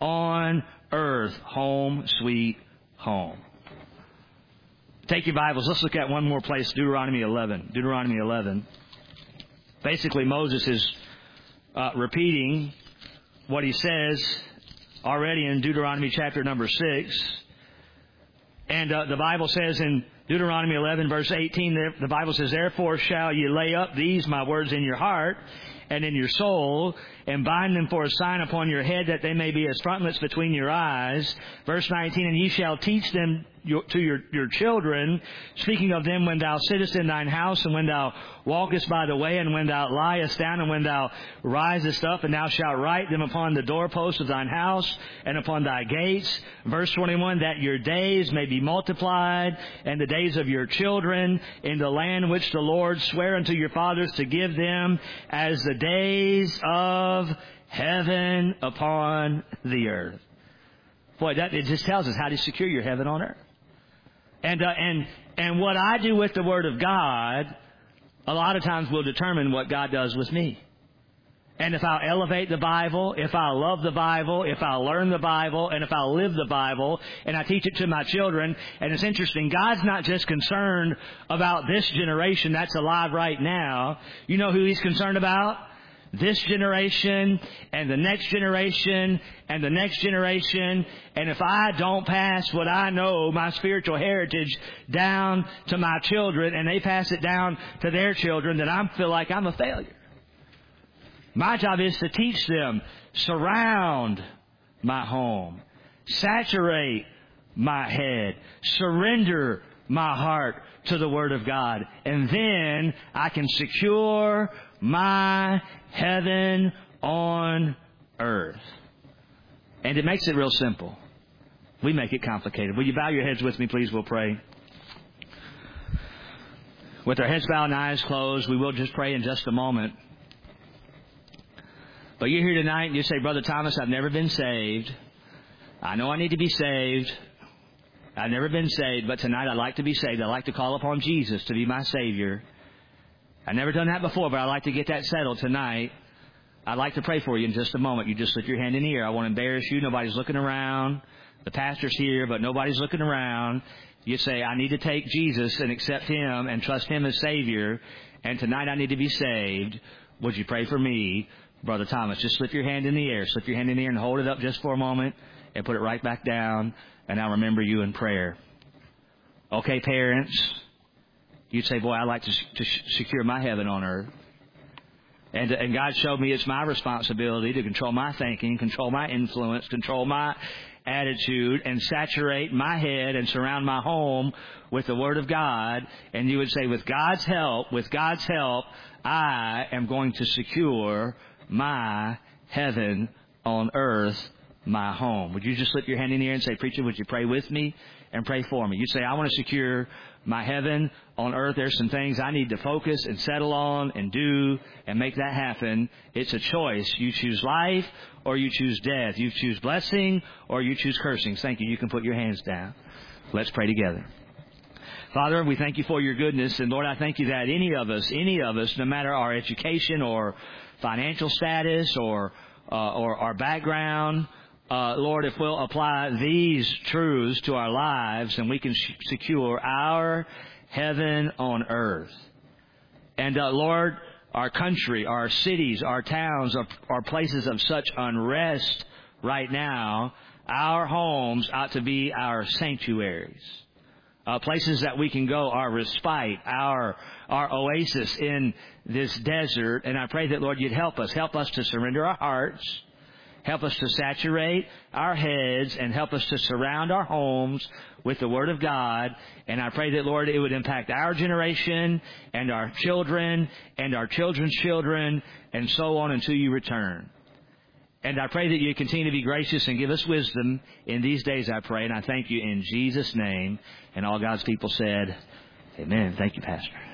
on earth. Home, sweet home. Take your Bibles. Let's look at one more place, Deuteronomy 11. Deuteronomy 11. Basically, Moses is repeating what he says already in Deuteronomy chapter number 6. And the Bible says in Deuteronomy 11, verse 18, the Bible says, "Therefore shall ye lay up these my words in your heart and in your soul, and bind them for a sign upon your head, that they may be as frontlets between your eyes." Verse 19, "And ye shall teach them to your children, speaking of them when thou sittest in thine house, and when thou walkest by the way, and when thou liest down, and when thou risest up, and thou shalt write them upon the doorposts of thine house and upon thy gates." Verse 21, "That your days may be multiplied, and the days of your children in the land which the Lord sware unto your fathers to give them, as the days of heaven upon the earth." Boy, it just tells us how to secure your heaven on earth. And what I do with the Word of God, a lot of times will determine what God does with me. And if I'll elevate the Bible, if I'll love the Bible, if I'll learn the Bible, and if I'll live the Bible, and I teach it to my children. And it's interesting, God's not just concerned about this generation that's alive right now. You know who He's concerned about? This generation, and the next generation, and the next generation. And if I don't pass what I know, my spiritual heritage, down to my children, and they pass it down to their children, then I feel like I'm a failure. My job is to teach them, surround my home, saturate my head, surrender my heart to the Word of God. And then I can secure my heaven on earth. And it makes it real simple. We make it complicated. Will you bow your heads with me, please? We'll pray. With our heads bowed and eyes closed, we will just pray in just a moment. But you're here tonight and you say, "Brother Thomas, I've never been saved. I know I need to be saved. I've never been saved, but tonight I'd like to be saved. I'd like to call upon Jesus to be my Savior. I've never done that before, but I'd like to get that settled tonight. I'd like to pray for you in just a moment." You just slip your hand in the air. I won't embarrass you. Nobody's looking around. The pastor's here, but nobody's looking around. You say, "I need to take Jesus and accept Him and trust Him as Savior, and tonight I need to be saved. Would you pray for me, Brother Thomas?" Just slip your hand in the air. Slip your hand in the air and hold it up just for a moment and put it right back down, and I'll remember you in prayer. Okay, parents. You'd say, "Boy, I'd like to secure my heaven on earth." And God showed me it's my responsibility to control my thinking, control my influence, control my attitude, and saturate my head and surround my home with the Word of God. And you would say, with God's help, I am going to secure my heaven on earth, my home. Would you just slip your hand in the air and say, "Preacher, would you pray with me and pray for me?" You say, "I want to secure my heaven on earth. There's some things I need to focus and settle on and do and make that happen." It's a choice. You choose life or you choose death. You choose blessing or you choose cursing. Thank you. You can put your hands down. Let's pray together. Father, we thank you for your goodness. And Lord, I thank you that any of us, no matter our education or financial status or our background, Lord, if we'll apply these truths to our lives, and we can secure our heaven on earth. And Lord, our country, our cities, our towns are places of such unrest right now. Our homes ought to be our sanctuaries. Places that we can go, our respite, our oasis in this desert. And I pray that, Lord, you'd help us to surrender our hearts. Help us to saturate our heads and help us to surround our homes with the Word of God. And I pray that, Lord, it would impact our generation and our children and our children's children and so on until you return. And I pray that you continue to be gracious and give us wisdom in these days, I pray. And I thank you in Jesus' name. And all God's people said, amen. Thank you, Pastor.